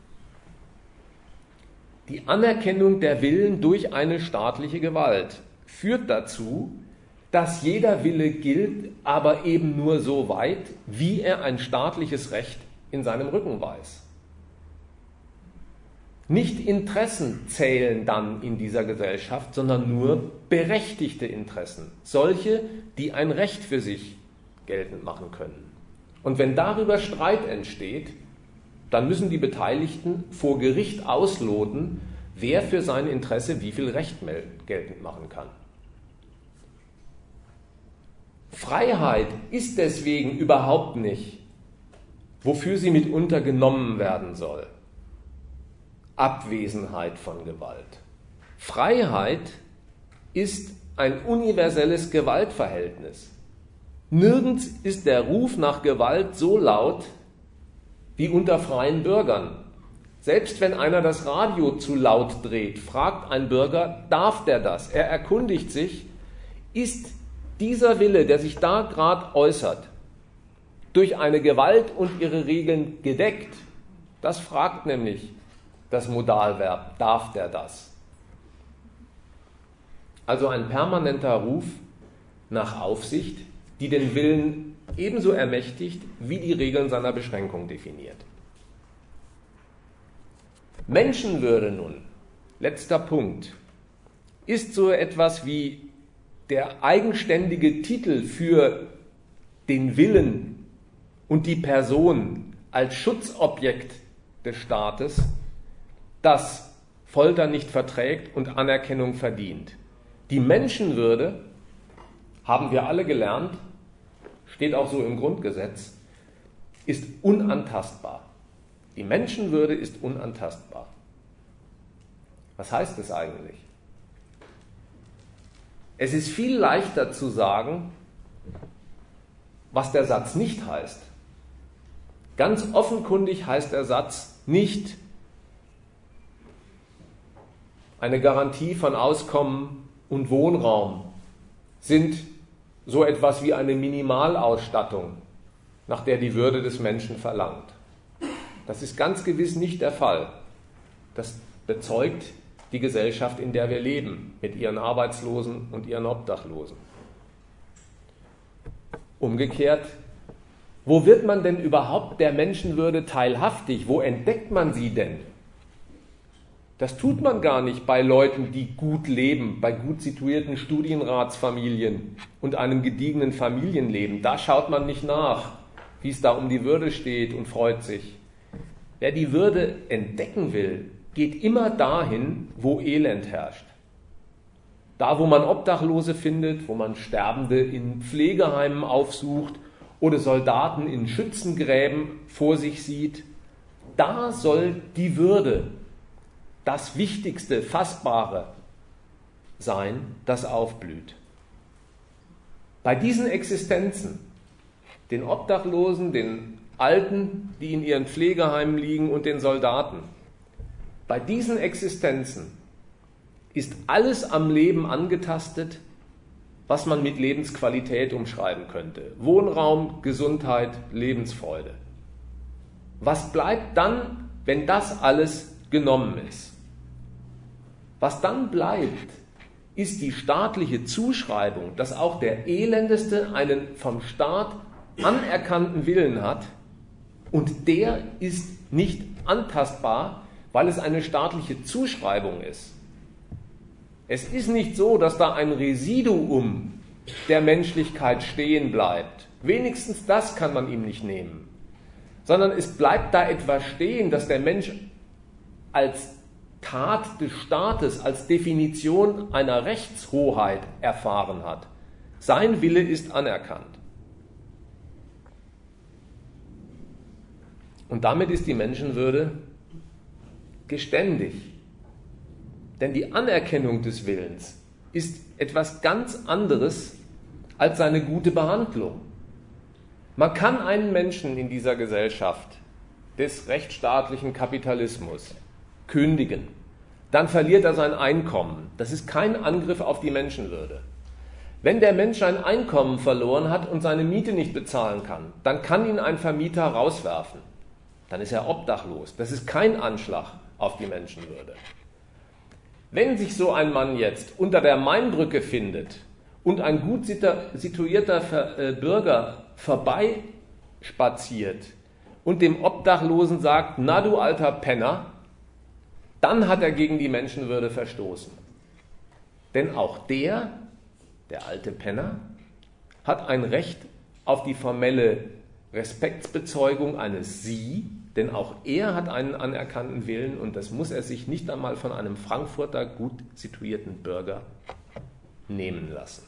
die Anerkennung der Willen durch eine staatliche Gewalt führt dazu, dass jeder Wille gilt, aber eben nur so weit, wie er ein staatliches Recht in seinem Rücken weiß. Nicht Interessen zählen dann in dieser Gesellschaft, sondern nur berechtigte Interessen, solche, die ein Recht für sich geltend machen können. Und wenn darüber Streit entsteht, dann müssen die Beteiligten vor Gericht ausloten, wer für sein Interesse wie viel Recht geltend machen kann. Freiheit ist deswegen überhaupt nicht, wofür sie mitunter genommen werden soll. Abwesenheit von Gewalt. Freiheit ist ein universelles Gewaltverhältnis. Nirgends ist der Ruf nach Gewalt so laut wie unter freien Bürgern. Selbst wenn einer das Radio zu laut dreht, fragt ein Bürger, darf der das? Er erkundigt sich, ist dieser Wille, der sich da gerade äußert, durch eine Gewalt und ihre Regeln gedeckt? Das fragt nämlich das Modalverb, darf der das? Also ein permanenter Ruf nach Aufsicht, die den Willen ebenso ermächtigt, wie die Regeln seiner Beschränkung definiert. Menschenwürde nun, letzter Punkt, ist so etwas wie der eigenständige Titel für den Willen und die Person als Schutzobjekt des Staates, das Folter nicht verträgt und Anerkennung verdient. Die Menschenwürde, haben wir alle gelernt, steht auch so im Grundgesetz, ist unantastbar. Die Menschenwürde ist unantastbar. Was heißt das eigentlich? Es ist viel leichter zu sagen, was der Satz nicht heißt. Ganz offenkundig heißt der Satz nicht eine Garantie von Auskommen und Wohnraum sind so etwas wie eine Minimalausstattung, nach der die Würde des Menschen verlangt. Das ist ganz gewiss nicht der Fall. Das bezeugt die Gesellschaft, in der wir leben, mit ihren Arbeitslosen und ihren Obdachlosen. Umgekehrt, wo wird man denn überhaupt der Menschenwürde teilhaftig? Wo entdeckt man sie denn? Das tut man gar nicht bei Leuten, die gut leben, bei gut situierten Studienratsfamilien und einem gediegenen Familienleben. Da schaut man nicht nach, wie es da um die Würde steht und freut sich. Wer die Würde entdecken will, geht immer dahin, wo Elend herrscht. Da, wo man Obdachlose findet, wo man Sterbende in Pflegeheimen aufsucht oder Soldaten in Schützengräben vor sich sieht, da soll die Würde, das Wichtigste, Fassbare sein, das aufblüht. Bei diesen Existenzen, den Obdachlosen, den Alten, die in ihren Pflegeheimen liegen und den Soldaten, bei diesen Existenzen ist alles am Leben angetastet, was man mit Lebensqualität umschreiben könnte. Wohnraum, Gesundheit, Lebensfreude. Was bleibt dann, wenn das alles genommen ist? Was dann bleibt, ist die staatliche Zuschreibung, dass auch der Elendeste einen vom Staat anerkannten Willen hat und der ist nicht antastbar, weil es eine staatliche Zuschreibung ist. Es ist nicht so, dass da ein Residuum der Menschlichkeit stehen bleibt. Wenigstens das kann man ihm nicht nehmen. Sondern es bleibt da etwas stehen, dass der Mensch als Tat des Staates, als Definition einer Rechtshoheit erfahren hat. Sein Wille ist anerkannt. Und damit ist die Menschenwürde geständig. Denn die Anerkennung des Willens ist etwas ganz anderes als seine gute Behandlung. Man kann einen Menschen in dieser Gesellschaft des rechtsstaatlichen Kapitalismus kündigen, dann verliert er sein Einkommen. Das ist kein Angriff auf die Menschenwürde. Wenn der Mensch ein Einkommen verloren hat und seine Miete nicht bezahlen kann, dann kann ihn ein Vermieter rauswerfen. Dann ist er obdachlos. Das ist kein Anschlag auf die Menschenwürde. Wenn sich so ein Mann jetzt unter der Mainbrücke findet und ein gut situierter Bürger vorbeispaziert und dem Obdachlosen sagt, na du alter Penner, dann hat er gegen die Menschenwürde verstoßen. Denn auch der, der alte Penner, hat ein Recht auf die formelle Respektsbezeugung eines Sie, denn auch er hat einen anerkannten Willen und das muss er sich nicht einmal von einem Frankfurter gut situierten Bürger nehmen lassen.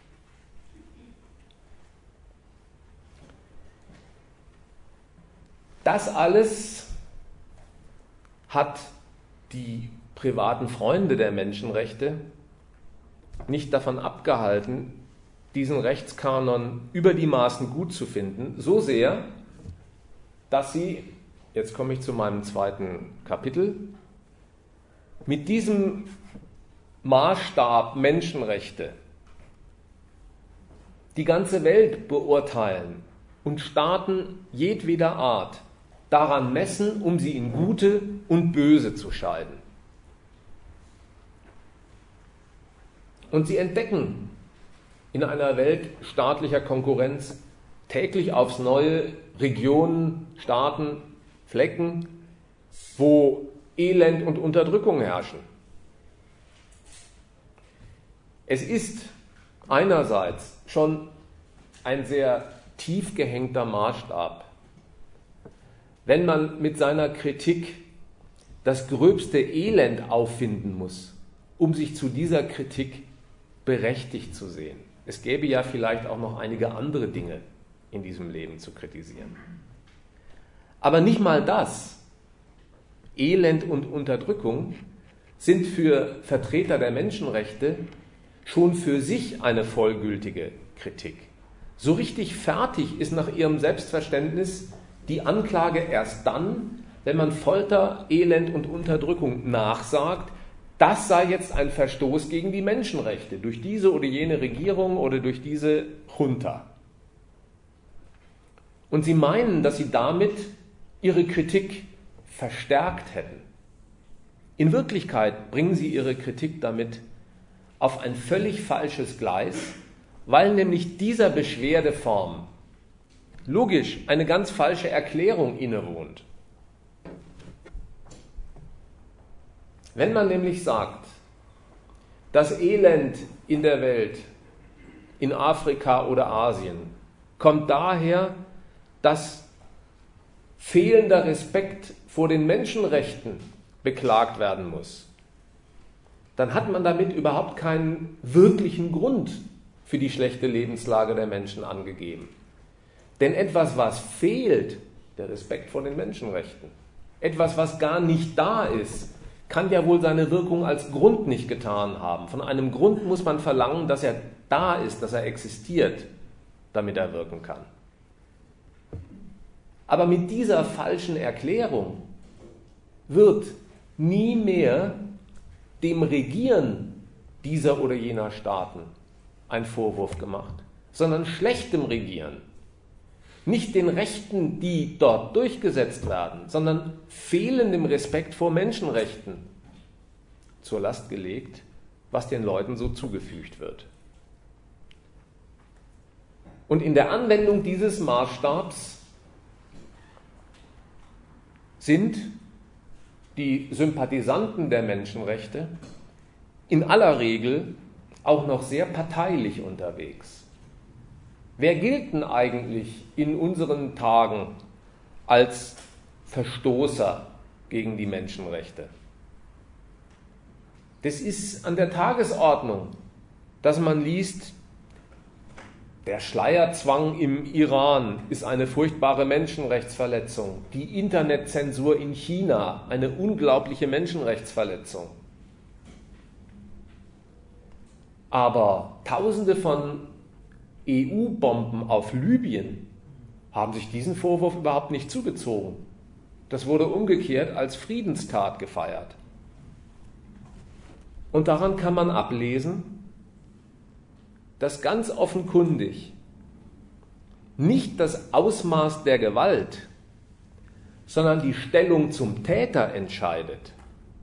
Das alles hat die privaten Freunde der Menschenrechte nicht davon abgehalten, diesen Rechtskanon über die Maßen gut zu finden, so sehr, dass sie, jetzt komme ich zu meinem zweiten Kapitel, mit diesem Maßstab Menschenrechte die ganze Welt beurteilen und Staaten jedweder Art daran messen, um sie in Gute und Böse zu scheiden. Und sie entdecken in einer Welt staatlicher Konkurrenz täglich aufs Neue Regionen, Staaten, Flecken, wo Elend und Unterdrückung herrschen. Es ist einerseits schon ein sehr tief gehängter Maßstab, wenn man mit seiner Kritik das gröbste Elend auffinden muss, um sich zu dieser Kritik berechtigt zu sehen. Es gäbe ja vielleicht auch noch einige andere Dinge in diesem Leben zu kritisieren. Aber nicht mal das, Elend und Unterdrückung, sind für Vertreter der Menschenrechte schon für sich eine vollgültige Kritik. So richtig fertig ist nach ihrem Selbstverständnis die Anklage erst dann, wenn man Folter, Elend und Unterdrückung nachsagt, das sei jetzt ein Verstoß gegen die Menschenrechte durch diese oder jene Regierung oder durch diese Junta. Und sie meinen, dass sie damit ihre Kritik verstärkt hätten. In Wirklichkeit bringen sie ihre Kritik damit auf ein völlig falsches Gleis, weil nämlich dieser Beschwerdeform logisch eine ganz falsche Erklärung innewohnt. Wenn man nämlich sagt, das Elend in der Welt, in Afrika oder Asien, kommt daher, dass fehlender Respekt vor den Menschenrechten beklagt werden muss, dann hat man damit überhaupt keinen wirklichen Grund für die schlechte Lebenslage der Menschen angegeben. Denn etwas, was fehlt, der Respekt vor den Menschenrechten, etwas, was gar nicht da ist, kann ja wohl seine Wirkung als Grund nicht getan haben. Von einem Grund muss man verlangen, dass er da ist, dass er existiert, damit er wirken kann. Aber mit dieser falschen Erklärung wird nie mehr dem Regieren dieser oder jener Staaten ein Vorwurf gemacht, sondern schlechtem Regieren. Nicht den Rechten, die dort durchgesetzt werden, sondern fehlendem Respekt vor Menschenrechten zur Last gelegt, was den Leuten so zugefügt wird. Und in der Anwendung dieses Maßstabs sind die Sympathisanten der Menschenrechte in aller Regel auch noch sehr parteilich unterwegs. Wer gilt denn eigentlich in unseren Tagen als Verstoßer gegen die Menschenrechte? Das ist an der Tagesordnung, dass man liest, der Schleierzwang im Iran ist eine furchtbare Menschenrechtsverletzung, die Internetzensur in China eine unglaubliche Menschenrechtsverletzung. Aber Tausende von E U-Bomben auf Libyen haben sich diesen Vorwurf überhaupt nicht zugezogen. Das wurde umgekehrt als Friedenstat gefeiert. Und daran kann man ablesen, dass ganz offenkundig nicht das Ausmaß der Gewalt, sondern die Stellung zum Täter entscheidet,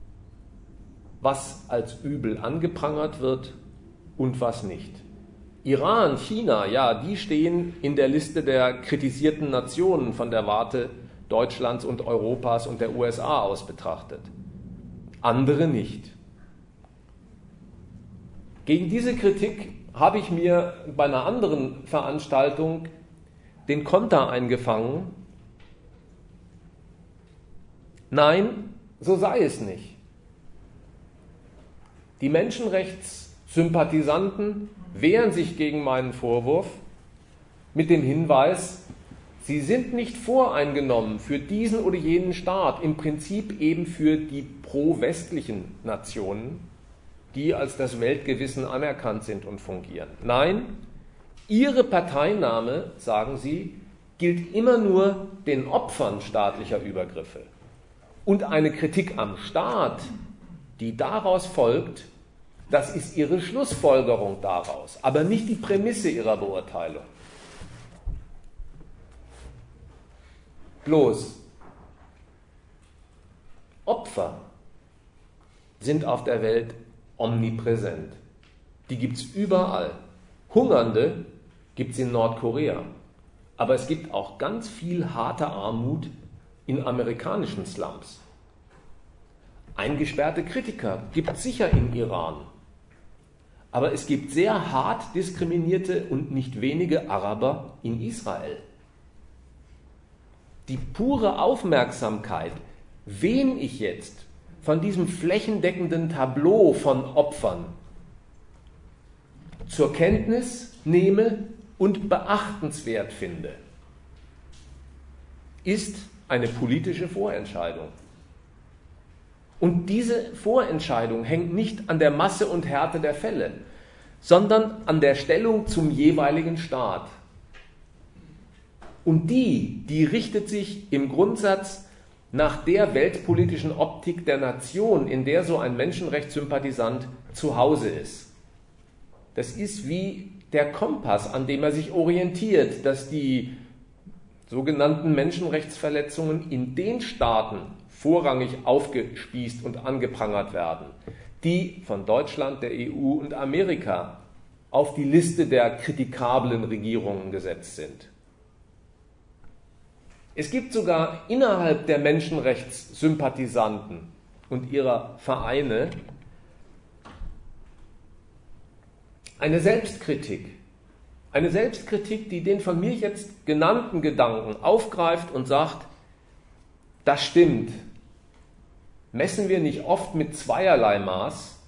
was als Übel angeprangert wird und was nicht. Iran, China, ja, die stehen in der Liste der kritisierten Nationen von der Warte Deutschlands und Europas und der U S A aus betrachtet. Andere nicht. Gegen diese Kritik habe ich mir bei einer anderen Veranstaltung den Konter eingefangen. Nein, so sei es nicht. Die Menschenrechtssympathisanten wehren sich gegen meinen Vorwurf mit dem Hinweis, sie sind nicht voreingenommen für diesen oder jenen Staat, im Prinzip eben für die pro-westlichen Nationen, die als das Weltgewissen anerkannt sind und fungieren. Nein, ihre Parteinahme, sagen sie, gilt immer nur den Opfern staatlicher Übergriffe. Und eine Kritik am Staat, die daraus folgt, das ist ihre Schlussfolgerung daraus, aber nicht die Prämisse ihrer Beurteilung. Bloß, Opfer sind auf der Welt omnipräsent. Die gibt es überall. Hungernde gibt es in Nordkorea. Aber es gibt auch ganz viel harte Armut in amerikanischen Slums. Eingesperrte Kritiker gibt es sicher im Iran. Aber es gibt sehr hart diskriminierte und nicht wenige Araber in Israel. die pure Aufmerksamkeit, wen ich jetzt von diesem flächendeckenden Tableau von Opfern zur Kenntnis nehme und beachtenswert finde, ist eine politische Vorentscheidung. Und diese Vorentscheidung hängt nicht an der Masse und Härte der Fälle, sondern an der Stellung zum jeweiligen Staat. Und die, die richtet sich im Grundsatz nach der weltpolitischen Optik der Nation, in der so ein Menschenrechtssympathisant zu Hause ist. Das ist wie der Kompass, an dem er sich orientiert, dass die sogenannten Menschenrechtsverletzungen in den Staaten vorrangig aufgespießt und angeprangert werden, die von Deutschland, der E U und Amerika auf die Liste der kritikablen Regierungen gesetzt sind. Es gibt sogar innerhalb der Menschenrechtssympathisanten und ihrer Vereine eine Selbstkritik. Eine Selbstkritik, die den von mir jetzt genannten Gedanken aufgreift und sagt, das stimmt. Messen wir nicht oft mit zweierlei Maß?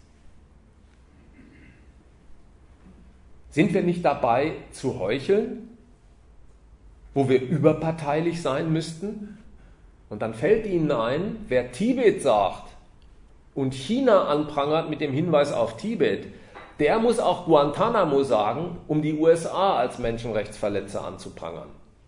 Sind wir nicht dabei zu heucheln, wo wir überparteilich sein müssten? Und dann fällt Ihnen ein, wer Tibet sagt und China anprangert mit dem Hinweis auf Tibet, der muss auch Guantanamo sagen, um die U S A als Menschenrechtsverletzer anzuprangern.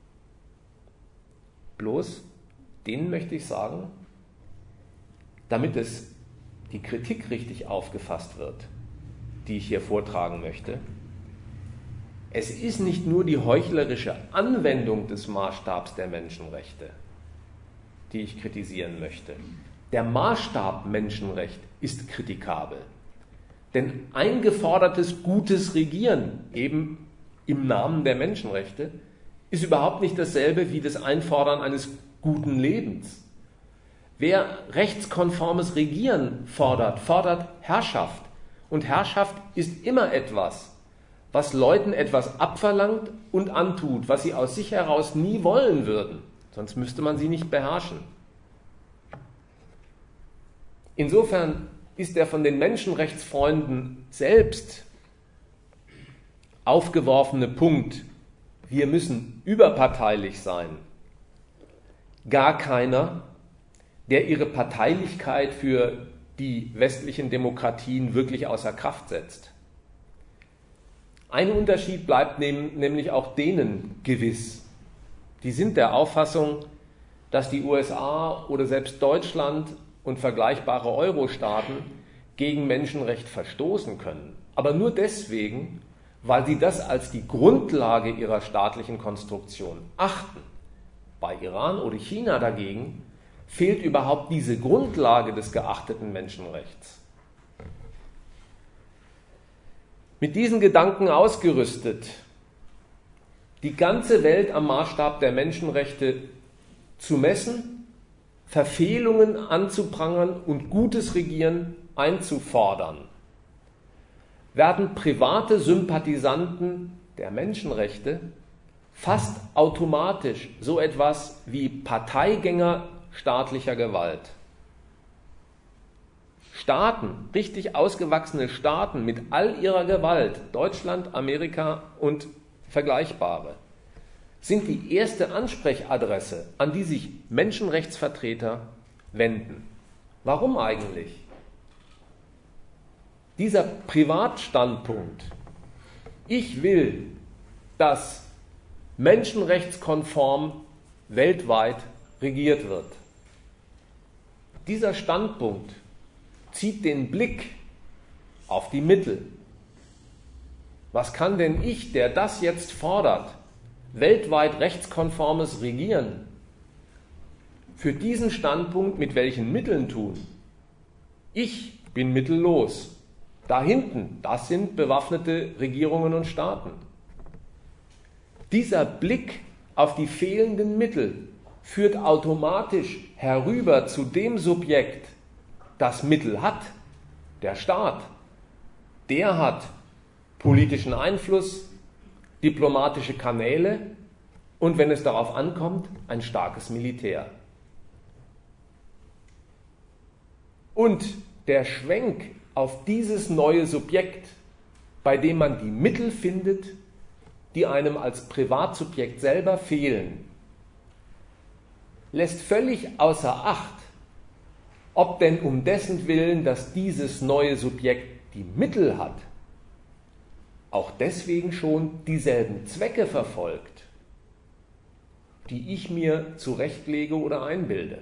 Bloß, denen möchte ich sagen, damit es die Kritik richtig aufgefasst wird, die ich hier vortragen möchte, es ist nicht nur die heuchlerische Anwendung des Maßstabs der Menschenrechte, die ich kritisieren möchte. Der Maßstab Menschenrecht ist kritikabel. Denn eingefordertes gutes Regieren, eben im Namen der Menschenrechte, ist überhaupt nicht dasselbe wie das Einfordern eines guten Lebens. Wer rechtskonformes Regieren fordert, fordert Herrschaft. Und Herrschaft ist immer etwas, was Leuten etwas abverlangt und antut, was sie aus sich heraus nie wollen würden. Sonst müsste man sie nicht beherrschen. Insofern ist der von den Menschenrechtsfreunden selbst aufgeworfene Punkt, wir müssen überparteilich sein, gar keiner, der ihre Parteilichkeit für die westlichen Demokratien wirklich außer Kraft setzt. Ein Unterschied bleibt nämlich auch denen gewiss. Die sind der Auffassung, dass die U S A oder selbst Deutschland und vergleichbare Euro-Staaten gegen Menschenrecht verstoßen können. Aber nur deswegen, weil sie das als die Grundlage ihrer staatlichen Konstruktion achten. Bei Iran oder China dagegen fehlt überhaupt diese Grundlage des geachteten Menschenrechts. Mit diesen Gedanken ausgerüstet, die ganze Welt am Maßstab der Menschenrechte zu messen, Verfehlungen anzuprangern und gutes Regieren einzufordern, werden private Sympathisanten der Menschenrechte fast automatisch so etwas wie Parteigänger staatlicher Gewalt. Staaten, richtig ausgewachsene Staaten mit all ihrer Gewalt, Deutschland, Amerika und vergleichbare, sind die erste Ansprechadresse, an die sich Menschenrechtsvertreter wenden. Warum eigentlich? Dieser Privatstandpunkt, ich will, dass menschenrechtskonform weltweit regiert wird. Dieser Standpunkt zieht den Blick auf die Mittel. Was kann denn ich, der das jetzt fordert, weltweit rechtskonformes Regieren, für diesen Standpunkt mit welchen Mitteln tun? Ich bin mittellos. Da hinten, das sind bewaffnete Regierungen und Staaten. Dieser Blick auf die fehlenden Mittel führt automatisch herüber zu dem Subjekt, das Mittel hat, der Staat. Der hat politischen Einfluss, diplomatische Kanäle, und wenn es darauf ankommt, ein starkes Militär. Und der Schwenk auf dieses neue Subjekt, bei dem man die Mittel findet, die einem als Privatsubjekt selber fehlen, lässt völlig außer Acht, ob denn um dessen Willen, dass dieses neue Subjekt die Mittel hat, auch deswegen schon dieselben Zwecke verfolgt, die ich mir zurechtlege oder einbilde.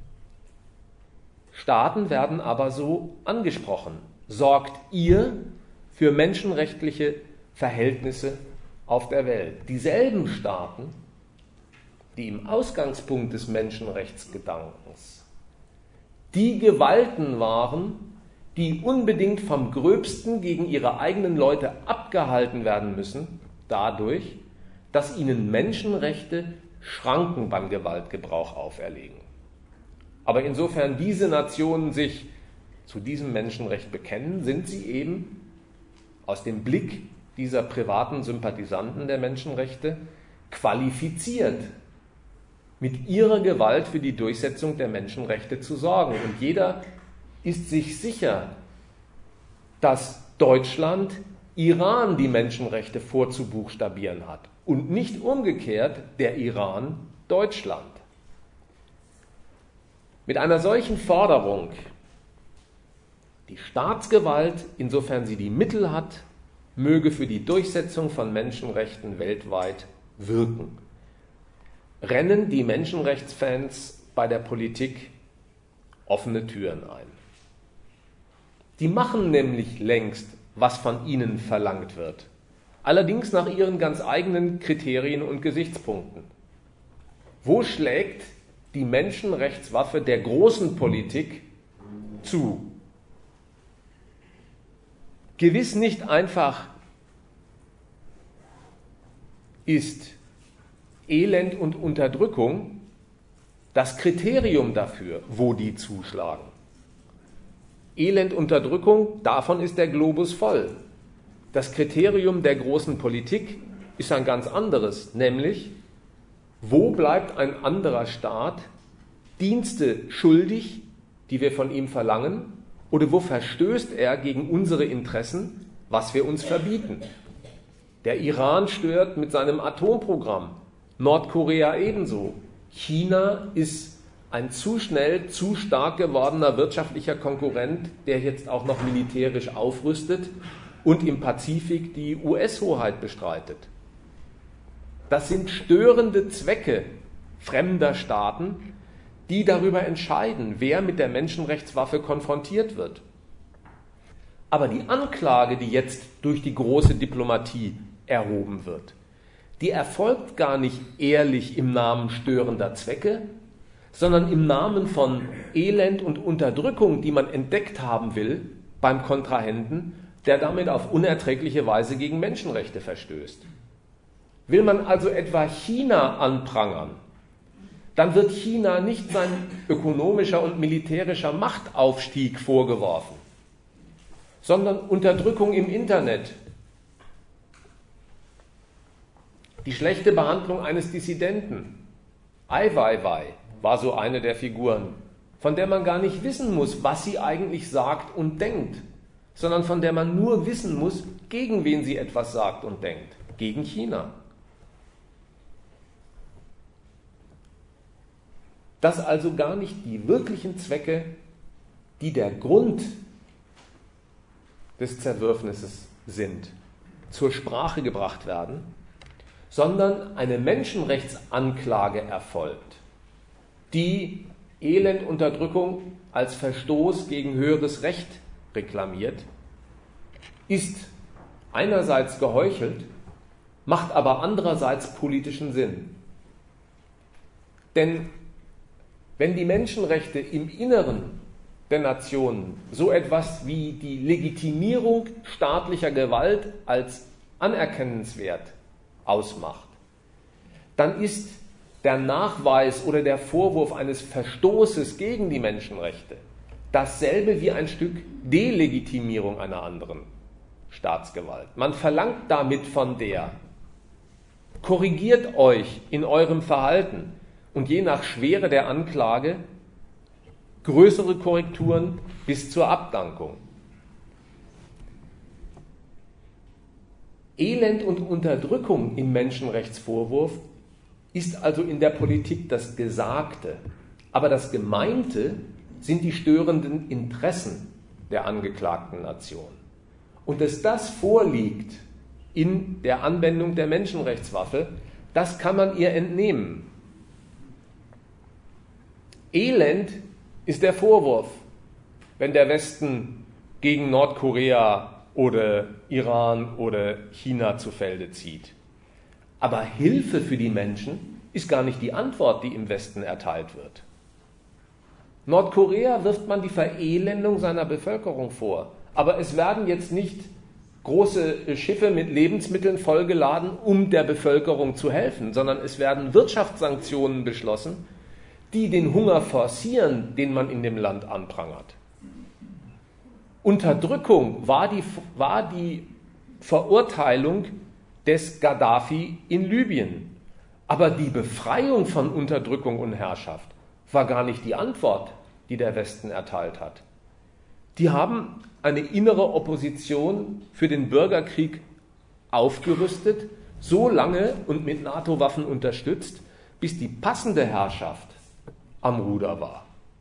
Staaten werden aber so angesprochen. Sorgt ihr für menschenrechtliche Verhältnisse auf der Welt? Dieselben Staaten, die im Ausgangspunkt des Menschenrechtsgedankens die Gewalten waren, die unbedingt vom Gröbsten gegen ihre eigenen Leute abgehalten werden müssen, dadurch, dass ihnen Menschenrechte Schranken beim Gewaltgebrauch auferlegen. Aber insofern diese Nationen sich zu diesem Menschenrecht bekennen, sind sie eben aus dem Blick dieser privaten Sympathisanten der Menschenrechte qualifiziert, mit ihrer Gewalt für die Durchsetzung der Menschenrechte zu sorgen. Und jeder ist sich sicher, dass Deutschland Iran die Menschenrechte vorzubuchstabieren hat und nicht umgekehrt der Iran Deutschland. Mit einer solchen Forderung, die Staatsgewalt, insofern sie die Mittel hat, möge für die Durchsetzung von Menschenrechten weltweit wirken, rennen die Menschenrechtsfans bei der Politik offene Türen ein. Die machen nämlich längst, was von ihnen verlangt wird, allerdings nach ihren ganz eigenen Kriterien und Gesichtspunkten. Wo schlägt die Menschenrechtswaffe der großen Politik zu? Gewiss nicht einfach ist Elend und Unterdrückung das Kriterium dafür, wo die zuschlagen. Elend, Unterdrückung, davon ist der Globus voll. Das Kriterium der großen Politik ist ein ganz anderes, nämlich, wo bleibt ein anderer Staat Dienste schuldig, die wir von ihm verlangen, oder wo verstößt er gegen unsere Interessen, was wir uns verbieten? Der Iran stört mit seinem Atomprogramm, Nordkorea ebenso. China ist ein zu schnell, zu stark gewordener wirtschaftlicher Konkurrent, der jetzt auch noch militärisch aufrüstet und im Pazifik die U S-Hoheit bestreitet. Das sind störende Zwecke fremder Staaten, die darüber entscheiden, wer mit der Menschenrechtswaffe konfrontiert wird. Aber die Anklage, die jetzt durch die große Diplomatie erhoben wird, die erfolgt gar nicht ehrlich im Namen störender Zwecke, sondern im Namen von Elend und Unterdrückung, die man entdeckt haben will beim Kontrahenten, der damit auf unerträgliche Weise gegen Menschenrechte verstößt. Will man also etwa China anprangern, dann wird China nicht sein ökonomischer und militärischer Machtaufstieg vorgeworfen, sondern Unterdrückung im Internet, die schlechte Behandlung eines Dissidenten. Ai Weiwei war so eine der Figuren, von der man gar nicht wissen muss, was sie eigentlich sagt und denkt, sondern von der man nur wissen muss, gegen wen sie etwas sagt und denkt. Gegen China. Dass also gar nicht die wirklichen Zwecke, die der Grund des Zerwürfnisses sind, zur Sprache gebracht werden, sondern eine Menschenrechtsanklage erfolgt, die Elend, Unterdrückung als Verstoß gegen höheres Recht reklamiert, ist einerseits geheuchelt, macht aber andererseits politischen Sinn. Denn wenn die Menschenrechte im Inneren der Nationen so etwas wie die Legitimierung staatlicher Gewalt als anerkennenswert ausmacht, dann ist der Nachweis oder der Vorwurf eines Verstoßes gegen die Menschenrechte dasselbe wie ein Stück Delegitimierung einer anderen Staatsgewalt. Man verlangt damit von der korrigiert euch in eurem Verhalten und je nach Schwere der Anklage größere Korrekturen bis zur Abdankung. Elend und Unterdrückung im Menschenrechtsvorwurf ist also in der Politik das Gesagte, aber das Gemeinte sind die störenden Interessen der angeklagten Nation. Und dass das vorliegt in der Anwendung der Menschenrechtswaffe, das kann man ihr entnehmen. Elend ist der Vorwurf, wenn der Westen gegen Nordkorea oder Iran oder China zu Felde zieht. Aber Hilfe für die Menschen ist gar nicht die Antwort, die im Westen erteilt wird. Nordkorea wirft man die Verelendung seiner Bevölkerung vor, aber es werden jetzt nicht große Schiffe mit Lebensmitteln vollgeladen, um der Bevölkerung zu helfen, sondern es werden Wirtschaftssanktionen beschlossen, die den Hunger forcieren, den man in dem Land anprangert. Unterdrückung war die, war die Verurteilung des Gaddafi in Libyen. Aber die Befreiung von Unterdrückung und Herrschaft war gar nicht die Antwort, die der Westen erteilt hat. Die haben eine innere Opposition für den Bürgerkrieg aufgerüstet, so lange und mit NATO-Waffen unterstützt, bis die passende Herrschaft am Ruder war.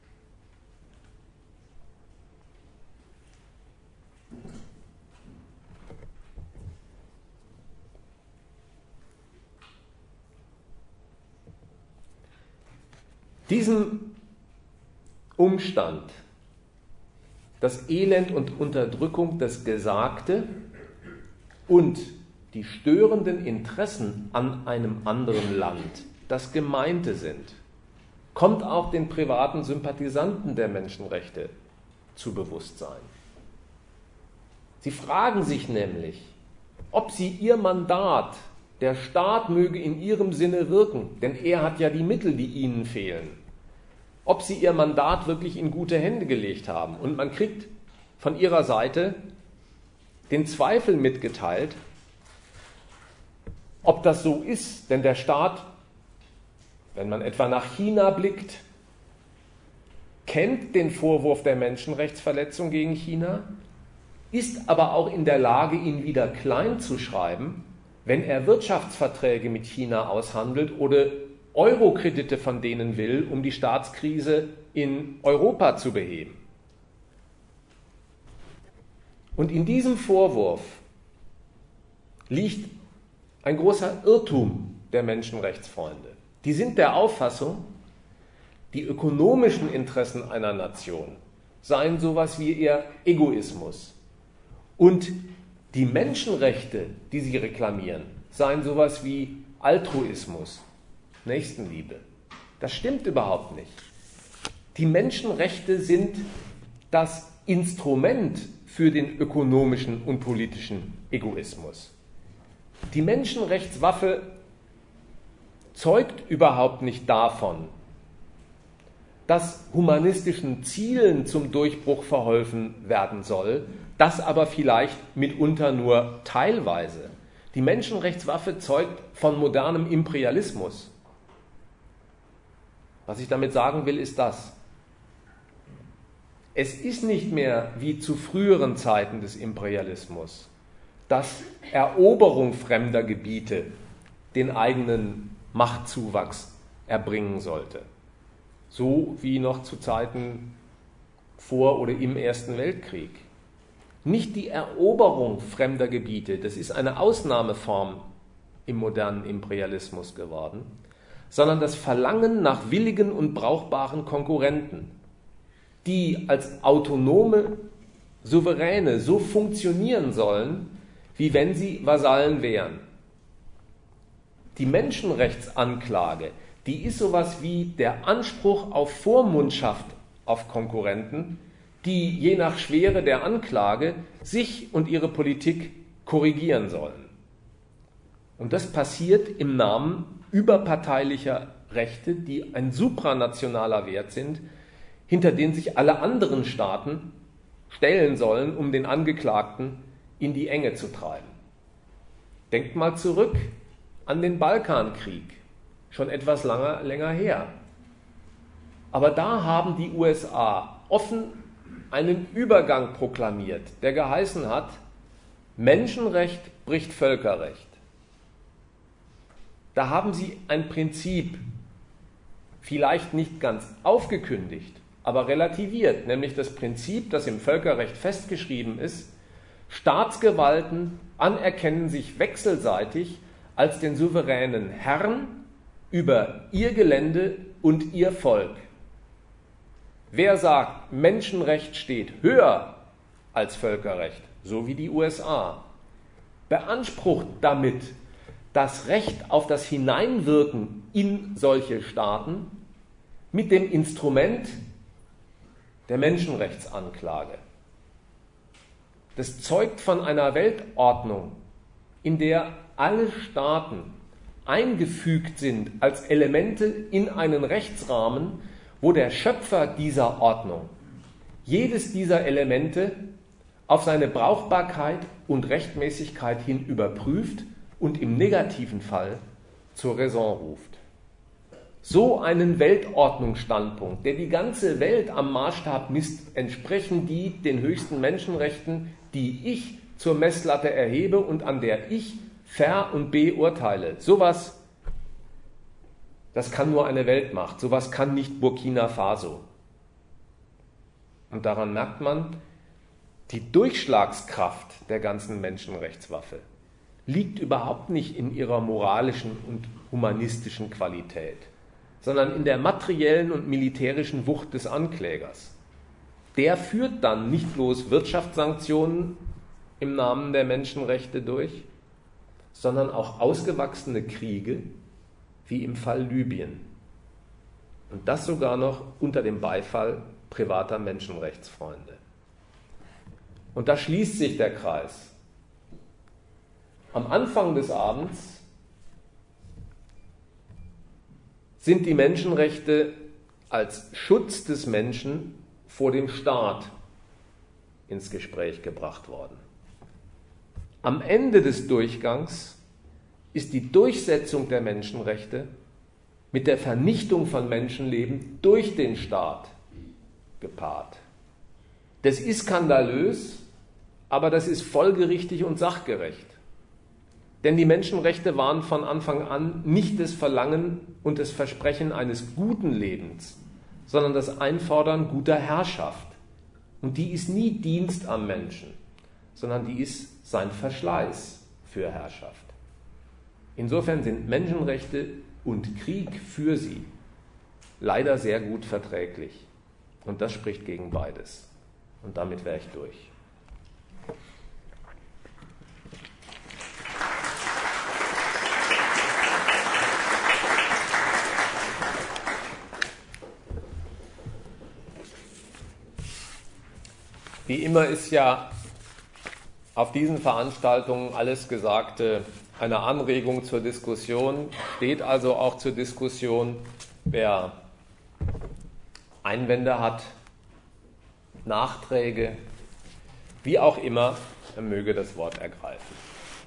Diesem Umstand, das Elend und Unterdrückung, das Gesagte und die störenden Interessen an einem anderen Land, das Gemeinte sind, kommt auch den privaten Sympathisanten der Menschenrechte zu Bewusstsein. Sie fragen sich nämlich, ob sie ihr Mandat, der Staat möge in ihrem Sinne wirken, denn er hat ja die Mittel, die ihnen fehlen, ob sie ihr Mandat wirklich in gute Hände gelegt haben. Und man kriegt von ihrer Seite den Zweifel mitgeteilt, ob das so ist, denn der Staat, wenn man etwa nach China blickt, kennt den Vorwurf der Menschenrechtsverletzung gegen China, ist aber auch in der Lage, ihn wieder klein zu schreiben, wenn er Wirtschaftsverträge mit China aushandelt oder Eurokredite von denen will, um die Staatskrise in Europa zu beheben. Und in diesem Vorwurf liegt ein großer Irrtum der Menschenrechtsfreunde. Die sind der Auffassung, die ökonomischen Interessen einer Nation seien sowas wie ihr Egoismus und die Menschenrechte, die sie reklamieren, seien sowas wie Altruismus, Nächstenliebe. Das stimmt überhaupt nicht. Die Menschenrechte sind das Instrument für den ökonomischen und politischen Egoismus. Die Menschenrechtswaffe zeugt überhaupt nicht davon, dass humanistischen Zielen zum Durchbruch verholfen werden soll, das aber vielleicht mitunter nur teilweise. Die Menschenrechtswaffe zeugt von modernem Imperialismus. Was ich damit sagen will, ist das. Es ist nicht mehr wie zu früheren Zeiten des Imperialismus, dass Eroberung fremder Gebiete den eigenen Machtzuwachs erbringen sollte. So wie noch zu Zeiten vor oder im Ersten Weltkrieg. Nicht die Eroberung fremder Gebiete, das ist eine Ausnahmeform im modernen Imperialismus geworden, sondern das Verlangen nach willigen und brauchbaren Konkurrenten, die als autonome Souveräne so funktionieren sollen, wie wenn sie Vasallen wären. Die Menschenrechtsanklage, die ist sowas wie der Anspruch auf Vormundschaft auf Konkurrenten, die je nach Schwere der Anklage sich und ihre Politik korrigieren sollen. Und das passiert im Namen überparteilicher Rechte, die ein supranationaler Wert sind, hinter den sich alle anderen Staaten stellen sollen, um den Angeklagten in die Enge zu treiben. Denkt mal zurück an den Balkankrieg, schon etwas langer, länger her. Aber da haben die U S A offen einen Übergang proklamiert, der geheißen hat, Menschenrecht bricht Völkerrecht. Da haben sie ein Prinzip vielleicht nicht ganz aufgekündigt, aber relativiert, nämlich das Prinzip, das im Völkerrecht festgeschrieben ist, Staatsgewalten anerkennen sich wechselseitig als den souveränen Herrn über ihr Gelände und ihr Volk. Wer sagt, Menschenrecht steht höher als Völkerrecht, so wie die U S A, beansprucht damit das Recht auf das Hineinwirken in solche Staaten mit dem Instrument der Menschenrechtsanklage. Das zeugt von einer Weltordnung, in der alle Staaten eingefügt sind als Elemente in einen Rechtsrahmen, wo der Schöpfer dieser Ordnung jedes dieser Elemente auf seine Brauchbarkeit und Rechtmäßigkeit hin überprüft und im negativen Fall zur Raison ruft. So einen Weltordnungsstandpunkt, der die ganze Welt am Maßstab misst, entsprechen die den höchsten Menschenrechten, die ich zur Messlatte erhebe und an der ich ver- und beurteile. Sowas, das kann nur eine Weltmacht, sowas kann nicht Burkina Faso. Und daran merkt man, die Durchschlagskraft der ganzen Menschenrechtswaffe liegt überhaupt nicht in ihrer moralischen und humanistischen Qualität, sondern in der materiellen und militärischen Wucht des Anklägers. Der führt dann nicht bloß Wirtschaftssanktionen im Namen der Menschenrechte durch, sondern auch ausgewachsene Kriege, wie im Fall Libyen. Und das sogar noch unter dem Beifall privater Menschenrechtsfreunde. Und da schließt sich der Kreis. Am Anfang des Abends sind die Menschenrechte als Schutz des Menschen vor dem Staat ins Gespräch gebracht worden. Am Ende des Durchgangs ist die Durchsetzung der Menschenrechte mit der Vernichtung von Menschenleben durch den Staat gepaart. Das ist skandalös, aber das ist folgerichtig und sachgerecht. Denn die Menschenrechte waren von Anfang an nicht das Verlangen und das Versprechen eines guten Lebens, sondern das Einfordern guter Herrschaft. Und die ist nie Dienst am Menschen, sondern die ist sein Verschleiß für Herrschaft. Insofern sind Menschenrechte und Krieg für sie leider sehr gut verträglich. Und das spricht gegen beides. Und damit wäre ich durch. Wie immer ist ja auf diesen Veranstaltungen alles Gesagte eine Anregung zur Diskussion, steht also auch zur Diskussion. Wer Einwände hat, Nachträge, wie auch immer, er möge das Wort ergreifen.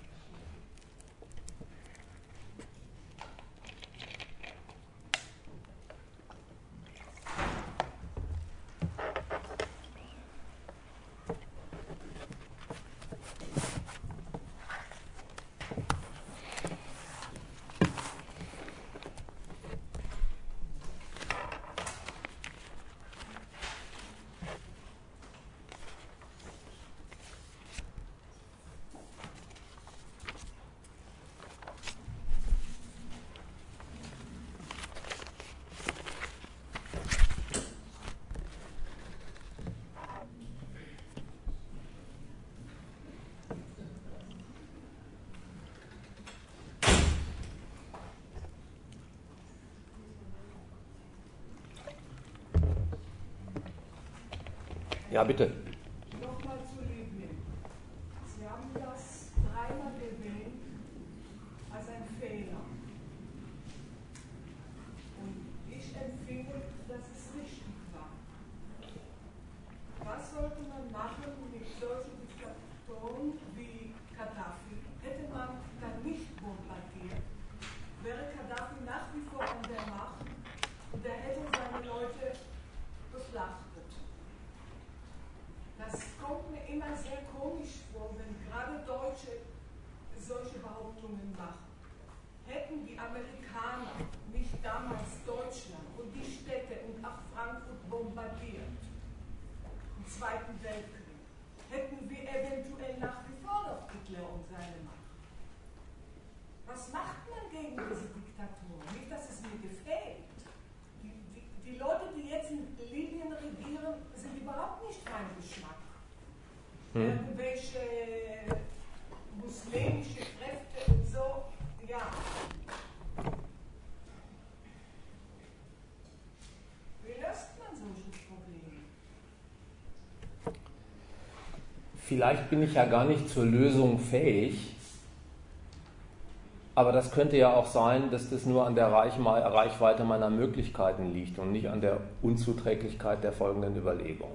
Ja, bitte. Nochmal zu Libyen. Sie haben das dreimal erwähnt als ein Fehler. Und ich empfinde, dass es richtig war. Was sollte man machen mit solchen Diktatoren wie Gaddafi? Hätte man dann nicht bombardiert, Beobachtungen machen. Hätten die Amerikaner nicht damals Deutschland und die Städte und auch Frankfurt bombardiert, im Zweiten Weltkrieg, hätten wir eventuell nach wie vor noch Hitler und seine Macht. Was macht man gegen diese Diktatur? Nicht, dass es mir gefällt. Die, die, die Leute, die jetzt in Libyen regieren, sind überhaupt nicht mein Geschmack. Hm. Irgendwelche muslimische Kräfte und so, ja. Wie löst man solche Probleme? Vielleicht bin ich ja gar nicht zur Lösung fähig, aber das könnte ja auch sein, dass das nur an der Reichweite meiner Möglichkeiten liegt und nicht an der Unzuträglichkeit der folgenden Überlegung.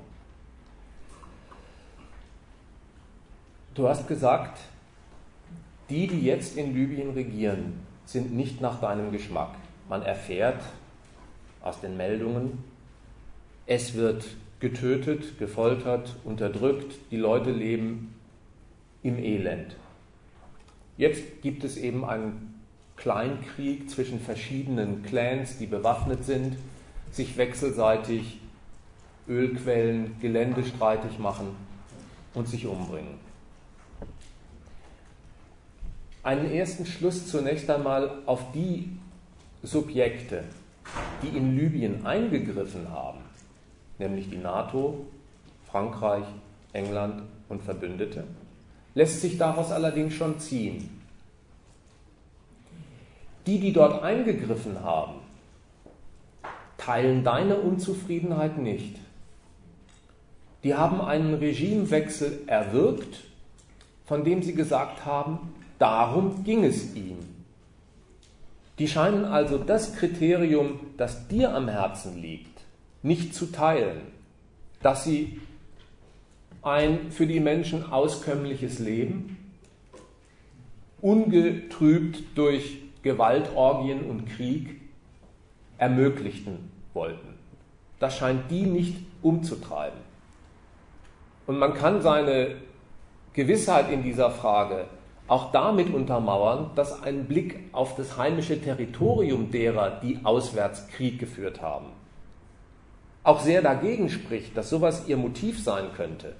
Du hast gesagt, die, die jetzt in Libyen regieren, sind nicht nach deinem Geschmack. Man erfährt aus den Meldungen, es wird getötet, gefoltert, unterdrückt, die Leute leben im Elend. Jetzt gibt es eben einen Kleinkrieg zwischen verschiedenen Clans, die bewaffnet sind, sich wechselseitig Ölquellen, Gelände streitig machen und sich umbringen. Einen ersten Schluss zunächst einmal auf die Subjekte, die in Libyen eingegriffen haben, nämlich die NATO, Frankreich, England und Verbündete, lässt sich daraus allerdings schon ziehen. Die, die dort eingegriffen haben, teilen deine Unzufriedenheit nicht. Die haben einen Regimewechsel erwirkt, von dem sie gesagt haben, darum ging es ihm. Die scheinen also das Kriterium, das dir am Herzen liegt, nicht zu teilen, dass sie ein für die Menschen auskömmliches Leben, ungetrübt durch Gewaltorgien und Krieg, ermöglichten wollten. Das scheint die nicht umzutreiben. Und man kann seine Gewissheit in dieser Frage auch damit untermauern, dass ein Blick auf das heimische Territorium derer, die auswärts Krieg geführt haben, auch sehr dagegen spricht, dass sowas ihr Motiv sein könnte.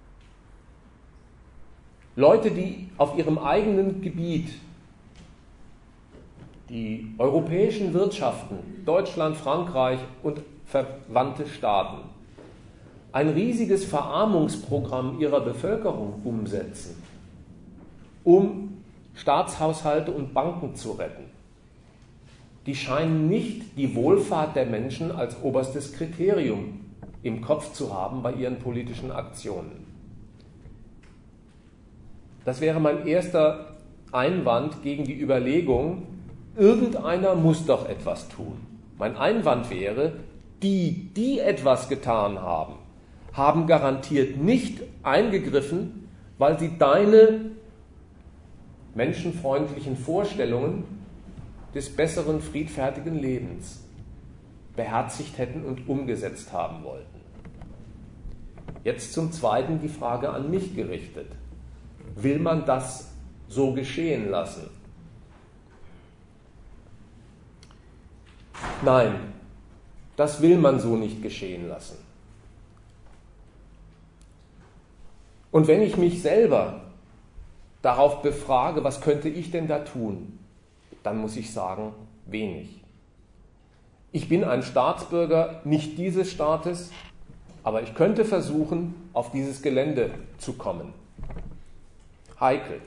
Leute, die auf ihrem eigenen Gebiet die europäischen Wirtschaften, Deutschland, Frankreich und verwandte Staaten, ein riesiges Verarmungsprogramm ihrer Bevölkerung umsetzen, um Staatshaushalte und Banken zu retten. Die scheinen nicht die Wohlfahrt der Menschen als oberstes Kriterium im Kopf zu haben bei ihren politischen Aktionen. Das wäre mein erster Einwand gegen die Überlegung, irgendeiner muss doch etwas tun. Mein Einwand wäre, die, die etwas getan haben, haben garantiert nicht eingegriffen, weil sie deine menschenfreundlichen Vorstellungen des besseren, friedfertigen Lebens beherzigt hätten und umgesetzt haben wollten. Jetzt zum Zweiten die Frage an mich gerichtet. Will man das so geschehen lassen? Nein, das will man so nicht geschehen lassen. Und wenn ich mich selber darauf befrage, was könnte ich denn da tun, dann muss ich sagen, wenig. Ich bin ein Staatsbürger nicht dieses Staates, aber ich könnte versuchen, auf dieses Gelände zu kommen. Heikel.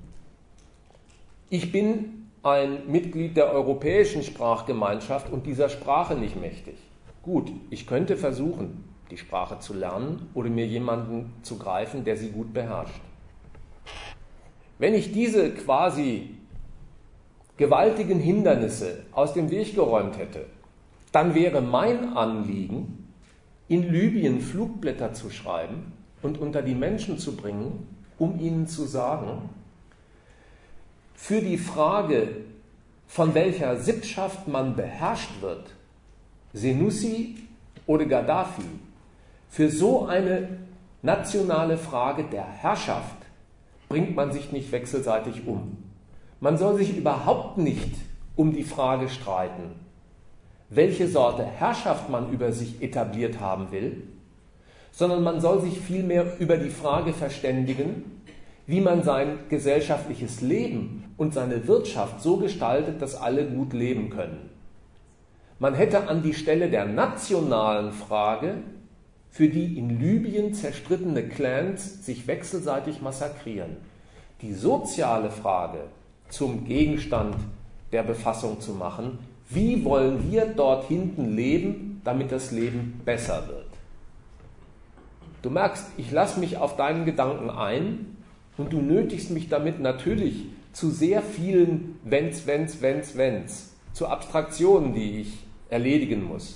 Ich bin ein Mitglied der europäischen Sprachgemeinschaft und dieser Sprache nicht mächtig. Gut, ich könnte versuchen, die Sprache zu lernen oder mir jemanden zu greifen, der sie gut beherrscht. Wenn ich diese quasi gewaltigen Hindernisse aus dem Weg geräumt hätte, dann wäre mein Anliegen, in Libyen Flugblätter zu schreiben und unter die Menschen zu bringen, um ihnen zu sagen, für die Frage, von welcher Sippschaft man beherrscht wird, Senussi oder Gaddafi, für so eine nationale Frage der Herrschaft bringt man sich nicht wechselseitig um. Man soll sich überhaupt nicht um die Frage streiten, welche Sorte Herrschaft man über sich etabliert haben will, sondern man soll sich vielmehr über die Frage verständigen, wie man sein gesellschaftliches Leben und seine Wirtschaft so gestaltet, dass alle gut leben können. Man hätte an die Stelle der nationalen Frage, für die in Libyen zerstrittene Clans sich wechselseitig massakrieren, die soziale Frage zum Gegenstand der Befassung zu machen, wie wollen wir dort hinten leben, damit das Leben besser wird. Du merkst, ich lasse mich auf deinen Gedanken ein und du nötigst mich damit natürlich zu sehr vielen Wenns, Wenns, Wenns, Wenns, zu Abstraktionen, die ich erledigen muss.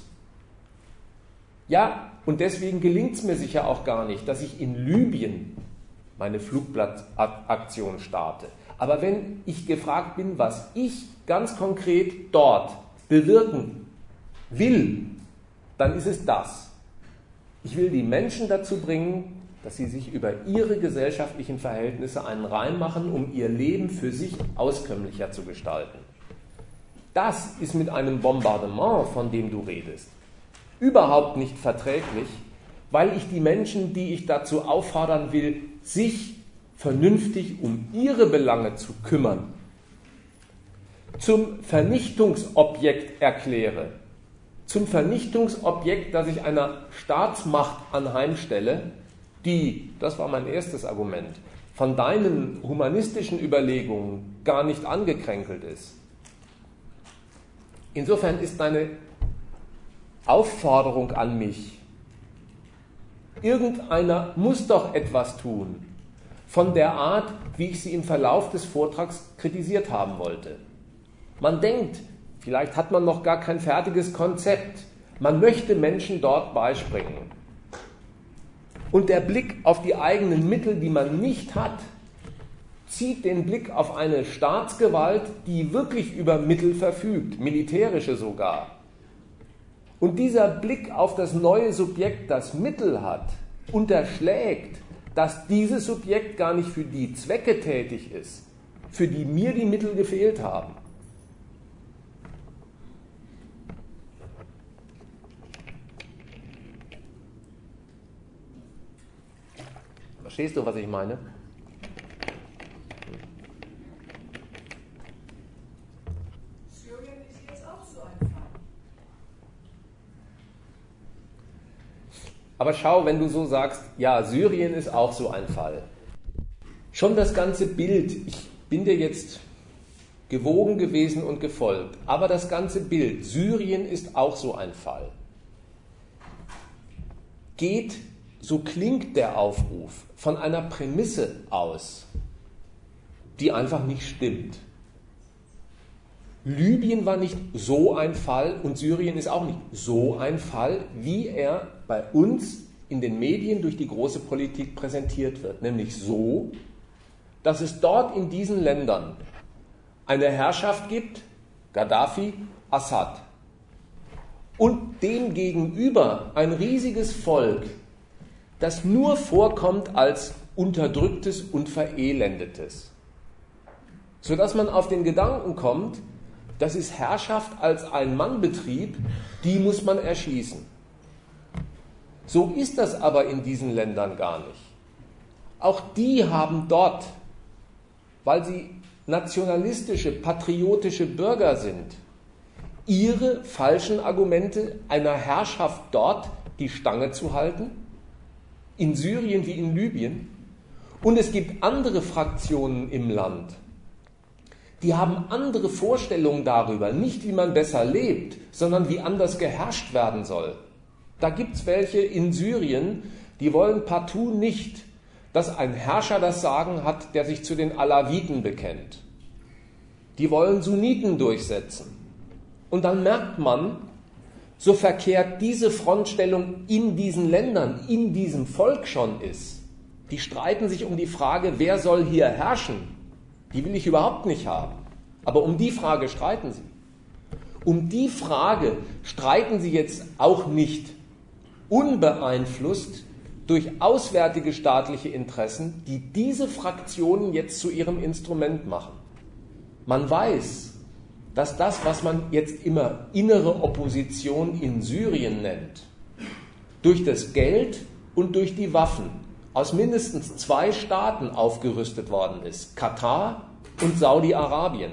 Ja, und deswegen gelingt es mir sicher auch gar nicht, dass ich in Libyen meine Flugblattaktion starte. Aber wenn ich gefragt bin, was ich ganz konkret dort bewirken will, dann ist es das. Ich will die Menschen dazu bringen, dass sie sich über ihre gesellschaftlichen Verhältnisse einen Reim machen, um ihr Leben für sich auskömmlicher zu gestalten. Das ist mit einem Bombardement, von dem du redest, überhaupt nicht verträglich, weil ich die Menschen, die ich dazu auffordern will, sich vernünftig um ihre Belange zu kümmern, zum Vernichtungsobjekt erkläre, zum Vernichtungsobjekt, das ich einer Staatsmacht anheimstelle, die, das war mein erstes Argument, von deinen humanistischen Überlegungen gar nicht angekränkelt ist. Insofern ist deine Aufforderung an mich, irgendeiner muss doch etwas tun, von der Art, wie ich sie im Verlauf des Vortrags kritisiert haben wollte. Man denkt, vielleicht hat man noch gar kein fertiges Konzept, man möchte Menschen dort beispringen. Und der Blick auf die eigenen Mittel, die man nicht hat, zieht den Blick auf eine Staatsgewalt, die wirklich über Mittel verfügt, militärische sogar. Und dieser Blick auf das neue Subjekt, das Mittel hat, unterschlägt, dass dieses Subjekt gar nicht für die Zwecke tätig ist, für die mir die Mittel gefehlt haben. Verstehst du, was ich meine? Syrien ist jetzt auch so ein Fall. Aber schau, wenn du so sagst, ja, Syrien ist auch so ein Fall. Schon das ganze Bild, ich bin dir jetzt gewogen gewesen und gefolgt, aber das ganze Bild, Syrien ist auch so ein Fall, geht, so klingt der Aufruf, von einer Prämisse aus, die einfach nicht stimmt. Libyen war nicht so ein Fall und Syrien ist auch nicht so ein Fall, wie er bei uns in den Medien durch die große Politik präsentiert wird. Nämlich so, dass es dort in diesen Ländern eine Herrschaft gibt, Gaddafi, Assad, und dem gegenüber ein riesiges Volk, das nur vorkommt als Unterdrücktes und Verelendetes. Sodass man auf den Gedanken kommt, das ist Herrschaft als Ein-Mann-Betrieb, die muss man erschießen. So ist das aber in diesen Ländern gar nicht. Auch die haben dort, weil sie nationalistische, patriotische Bürger sind, ihre falschen Argumente einer Herrschaft dort die Stange zu halten, in Syrien wie in Libyen. Und es gibt andere Fraktionen im Land, die haben andere Vorstellungen darüber, nicht wie man besser lebt, sondern wie anders geherrscht werden soll. Da gibt es welche in Syrien, die wollen partout nicht, dass ein Herrscher das Sagen hat, der sich zu den Alawiten bekennt. Die wollen Sunniten durchsetzen. Und dann merkt man, so verkehrt diese Frontstellung in diesen Ländern, in diesem Volk schon ist. Die streiten sich um die Frage, wer soll hier herrschen? Die will ich überhaupt nicht haben. Aber um die Frage streiten sie. Um die Frage streiten sie jetzt auch nicht unbeeinflusst durch auswärtige staatliche Interessen, die diese Fraktionen jetzt zu ihrem Instrument machen. Man weiß, dass das, was man jetzt immer innere Opposition in Syrien nennt, durch das Geld und durch die Waffen aus mindestens zwei Staaten aufgerüstet worden ist, Katar und Saudi-Arabien.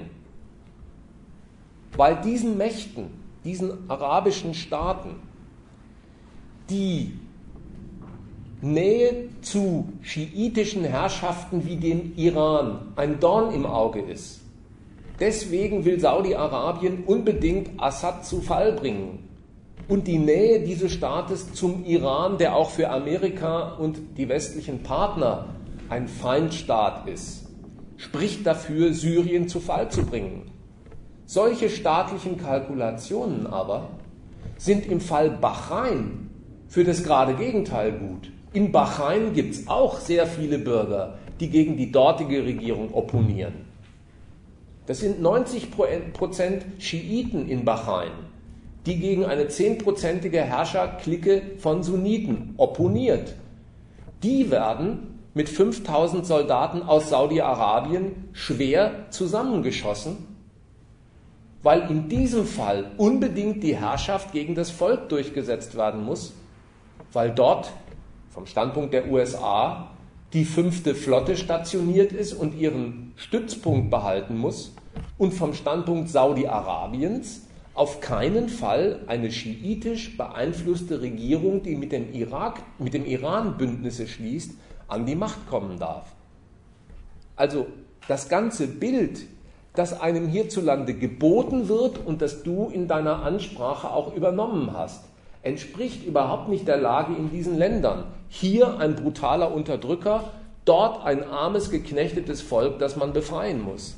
Weil diesen Mächten, diesen arabischen Staaten, die Nähe zu schiitischen Herrschaften wie dem Iran ein Dorn im Auge ist. Deswegen will Saudi-Arabien unbedingt Assad zu Fall bringen. Und die Nähe dieses Staates zum Iran, der auch für Amerika und die westlichen Partner ein Feindstaat ist, spricht dafür, Syrien zu Fall zu bringen. Solche staatlichen Kalkulationen aber sind im Fall Bahrain für das gerade Gegenteil gut. In Bahrain gibt es auch sehr viele Bürger, die gegen die dortige Regierung opponieren. Das sind neunzig Prozent Schiiten in Bahrain, die gegen eine zehnprozentige Herrscherklicke von Sunniten opponiert. Die werden mit fünftausend Soldaten aus Saudi-Arabien schwer zusammengeschossen, weil in diesem Fall unbedingt die Herrschaft gegen das Volk durchgesetzt werden muss, weil dort vom Standpunkt der U S A die fünfte Flotte stationiert ist und ihren Stützpunkt behalten muss und vom Standpunkt Saudi-Arabiens auf keinen Fall eine schiitisch beeinflusste Regierung, die mit dem Irak, mit dem Iran Bündnisse schließt, an die Macht kommen darf. Also das ganze Bild, das einem hierzulande geboten wird und das du in deiner Ansprache auch übernommen hast, entspricht überhaupt nicht der Lage in diesen Ländern. Hier ein brutaler Unterdrücker, dort ein armes, geknechtetes Volk, das man befreien muss.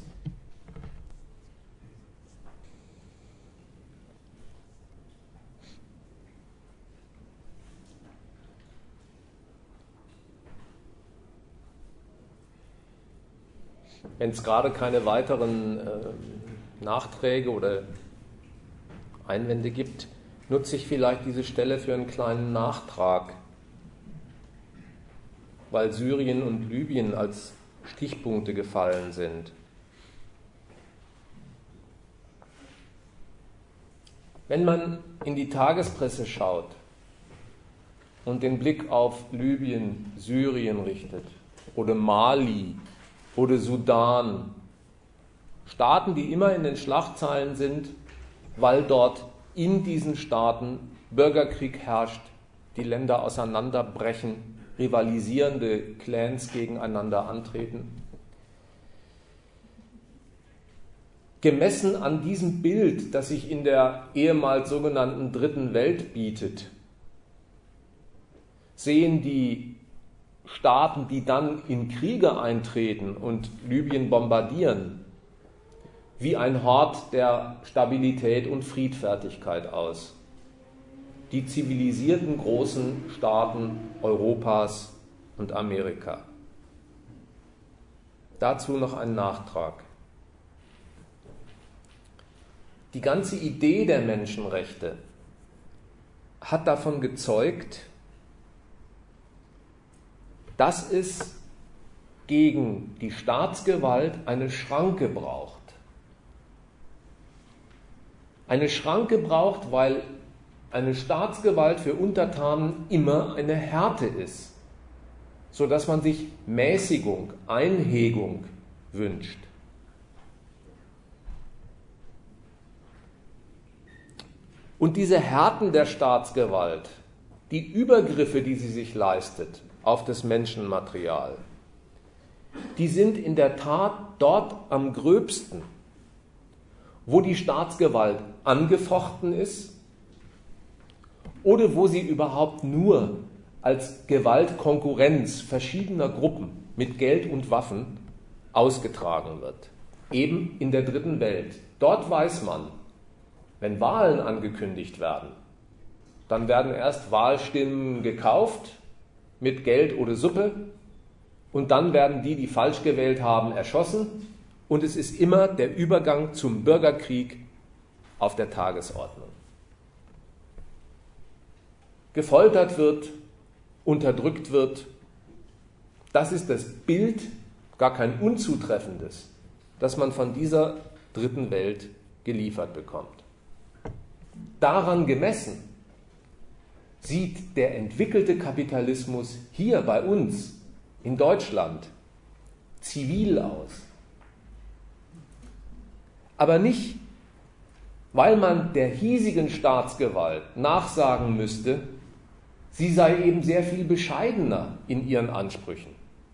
Wenn es gerade keine weiteren äh, Nachträge oder Einwände gibt, nutze ich vielleicht diese Stelle für einen kleinen Nachtrag, weil Syrien und Libyen als Stichpunkte gefallen sind. Wenn man in die Tagespresse schaut und den Blick auf Libyen, Syrien richtet oder Mali oder Sudan, Staaten, die immer in den Schlagzeilen sind, weil dort in diesen Staaten Bürgerkrieg herrscht, die Länder auseinanderbrechen, rivalisierende Clans gegeneinander antreten. Gemessen an diesem Bild, das sich in der ehemals sogenannten Dritten Welt bietet, sehen die Staaten, die dann in Kriege eintreten und Libyen bombardieren, wie ein Hort der Stabilität und Friedfertigkeit aus. Die zivilisierten großen Staaten Europas und Amerika. Dazu noch ein Nachtrag. Die ganze Idee der Menschenrechte hat davon gezeugt, dass es gegen die Staatsgewalt eine Schranke braucht. Eine Schranke braucht, weil eine Staatsgewalt für Untertanen immer eine Härte ist, sodass man sich Mäßigung, Einhegung wünscht. Und diese Härten der Staatsgewalt, die Übergriffe, die sie sich leistet auf das Menschenmaterial, die sind in der Tat dort am gröbsten, wo die Staatsgewalt angefochten ist oder wo sie überhaupt nur als Gewaltkonkurrenz verschiedener Gruppen mit Geld und Waffen ausgetragen wird. Eben in der Dritten Welt. Dort weiß man, wenn Wahlen angekündigt werden, dann werden erst Wahlstimmen gekauft mit Geld oder Suppe und dann werden die, die falsch gewählt haben, erschossen und es ist immer der Übergang zum Bürgerkrieg auf der Tagesordnung. Gefoltert wird, unterdrückt wird, das ist das Bild, gar kein unzutreffendes, das man von dieser dritten Welt geliefert bekommt. Daran gemessen sieht der entwickelte Kapitalismus hier bei uns in Deutschland zivil aus. Aber nicht, weil man der hiesigen Staatsgewalt nachsagen müsste, sie sei eben sehr viel bescheidener in ihren Ansprüchen.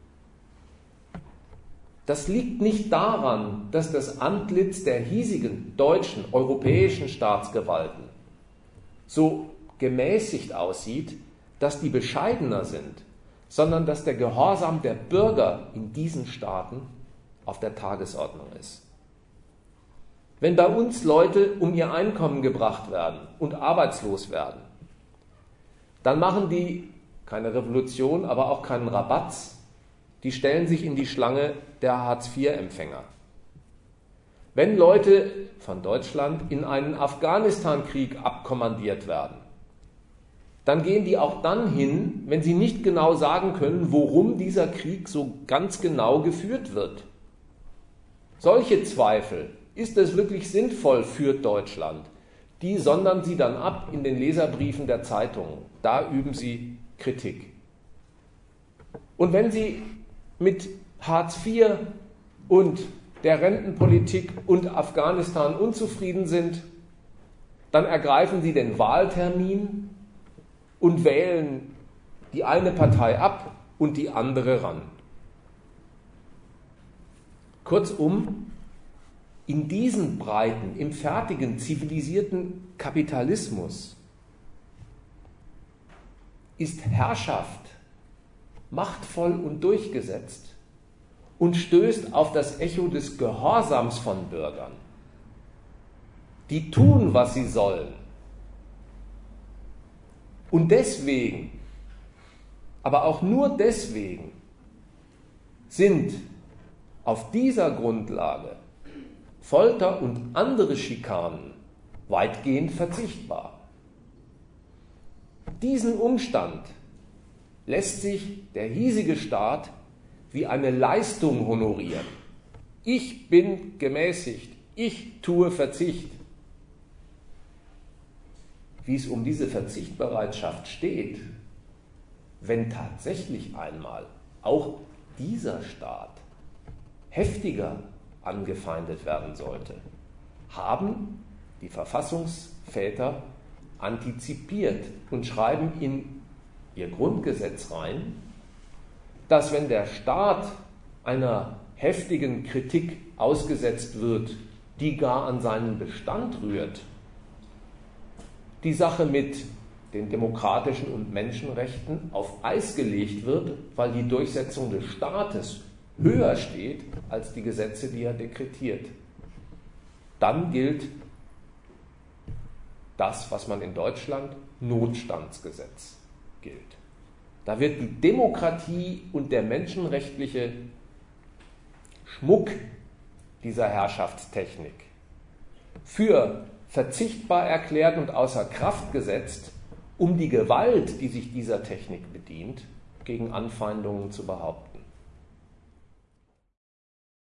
Das liegt nicht daran, dass das Antlitz der hiesigen deutschen, europäischen Staatsgewalten so gemäßigt aussieht, dass die bescheidener sind, sondern dass der Gehorsam der Bürger in diesen Staaten auf der Tagesordnung ist. Wenn bei uns Leute um ihr Einkommen gebracht werden und arbeitslos werden, dann machen die keine Revolution, aber auch keinen Rabatz. Die stellen sich in die Schlange der Hartz vier Empfänger. Wenn Leute von Deutschland in einen Afghanistan-Krieg abkommandiert werden, dann gehen die auch dann hin, wenn sie nicht genau sagen können, worum dieser Krieg so ganz genau geführt wird. Solche Zweifel, ist es wirklich sinnvoll für Deutschland, die sondern sie dann ab in den Leserbriefen der Zeitungen. Da üben sie Kritik. Und wenn sie mit Hartz vier und der Rentenpolitik und Afghanistan unzufrieden sind, dann ergreifen sie den Wahltermin und wählen die eine Partei ab und die andere ran. Kurzum, in diesen Breiten, im fertigen, zivilisierten Kapitalismus ist Herrschaft machtvoll und durchgesetzt und stößt auf das Echo des Gehorsams von Bürgern. Die tun, was sie sollen. Und deswegen, aber auch nur deswegen, sind auf dieser Grundlage Folter und andere Schikanen weitgehend verzichtbar. Diesen Umstand lässt sich der hiesige Staat wie eine Leistung honorieren. Ich bin gemäßigt, ich tue Verzicht. Wie es um diese Verzichtbereitschaft steht, wenn tatsächlich einmal auch dieser Staat heftiger angefeindet werden sollte, haben die Verfassungsväter antizipiert und schreiben in ihr Grundgesetz rein, dass wenn der Staat einer heftigen Kritik ausgesetzt wird, die gar an seinen Bestand rührt, die Sache mit den demokratischen und Menschenrechten auf Eis gelegt wird, weil die Durchsetzung des Staates höher steht als die Gesetze, die er dekretiert. Dann gilt das, was man in Deutschland Notstandsgesetz gilt. Da wird die Demokratie und der menschenrechtliche Schmuck dieser Herrschaftstechnik für verzichtbar erklärt und außer Kraft gesetzt, um die Gewalt, die sich dieser Technik bedient, gegen Anfeindungen zu behaupten.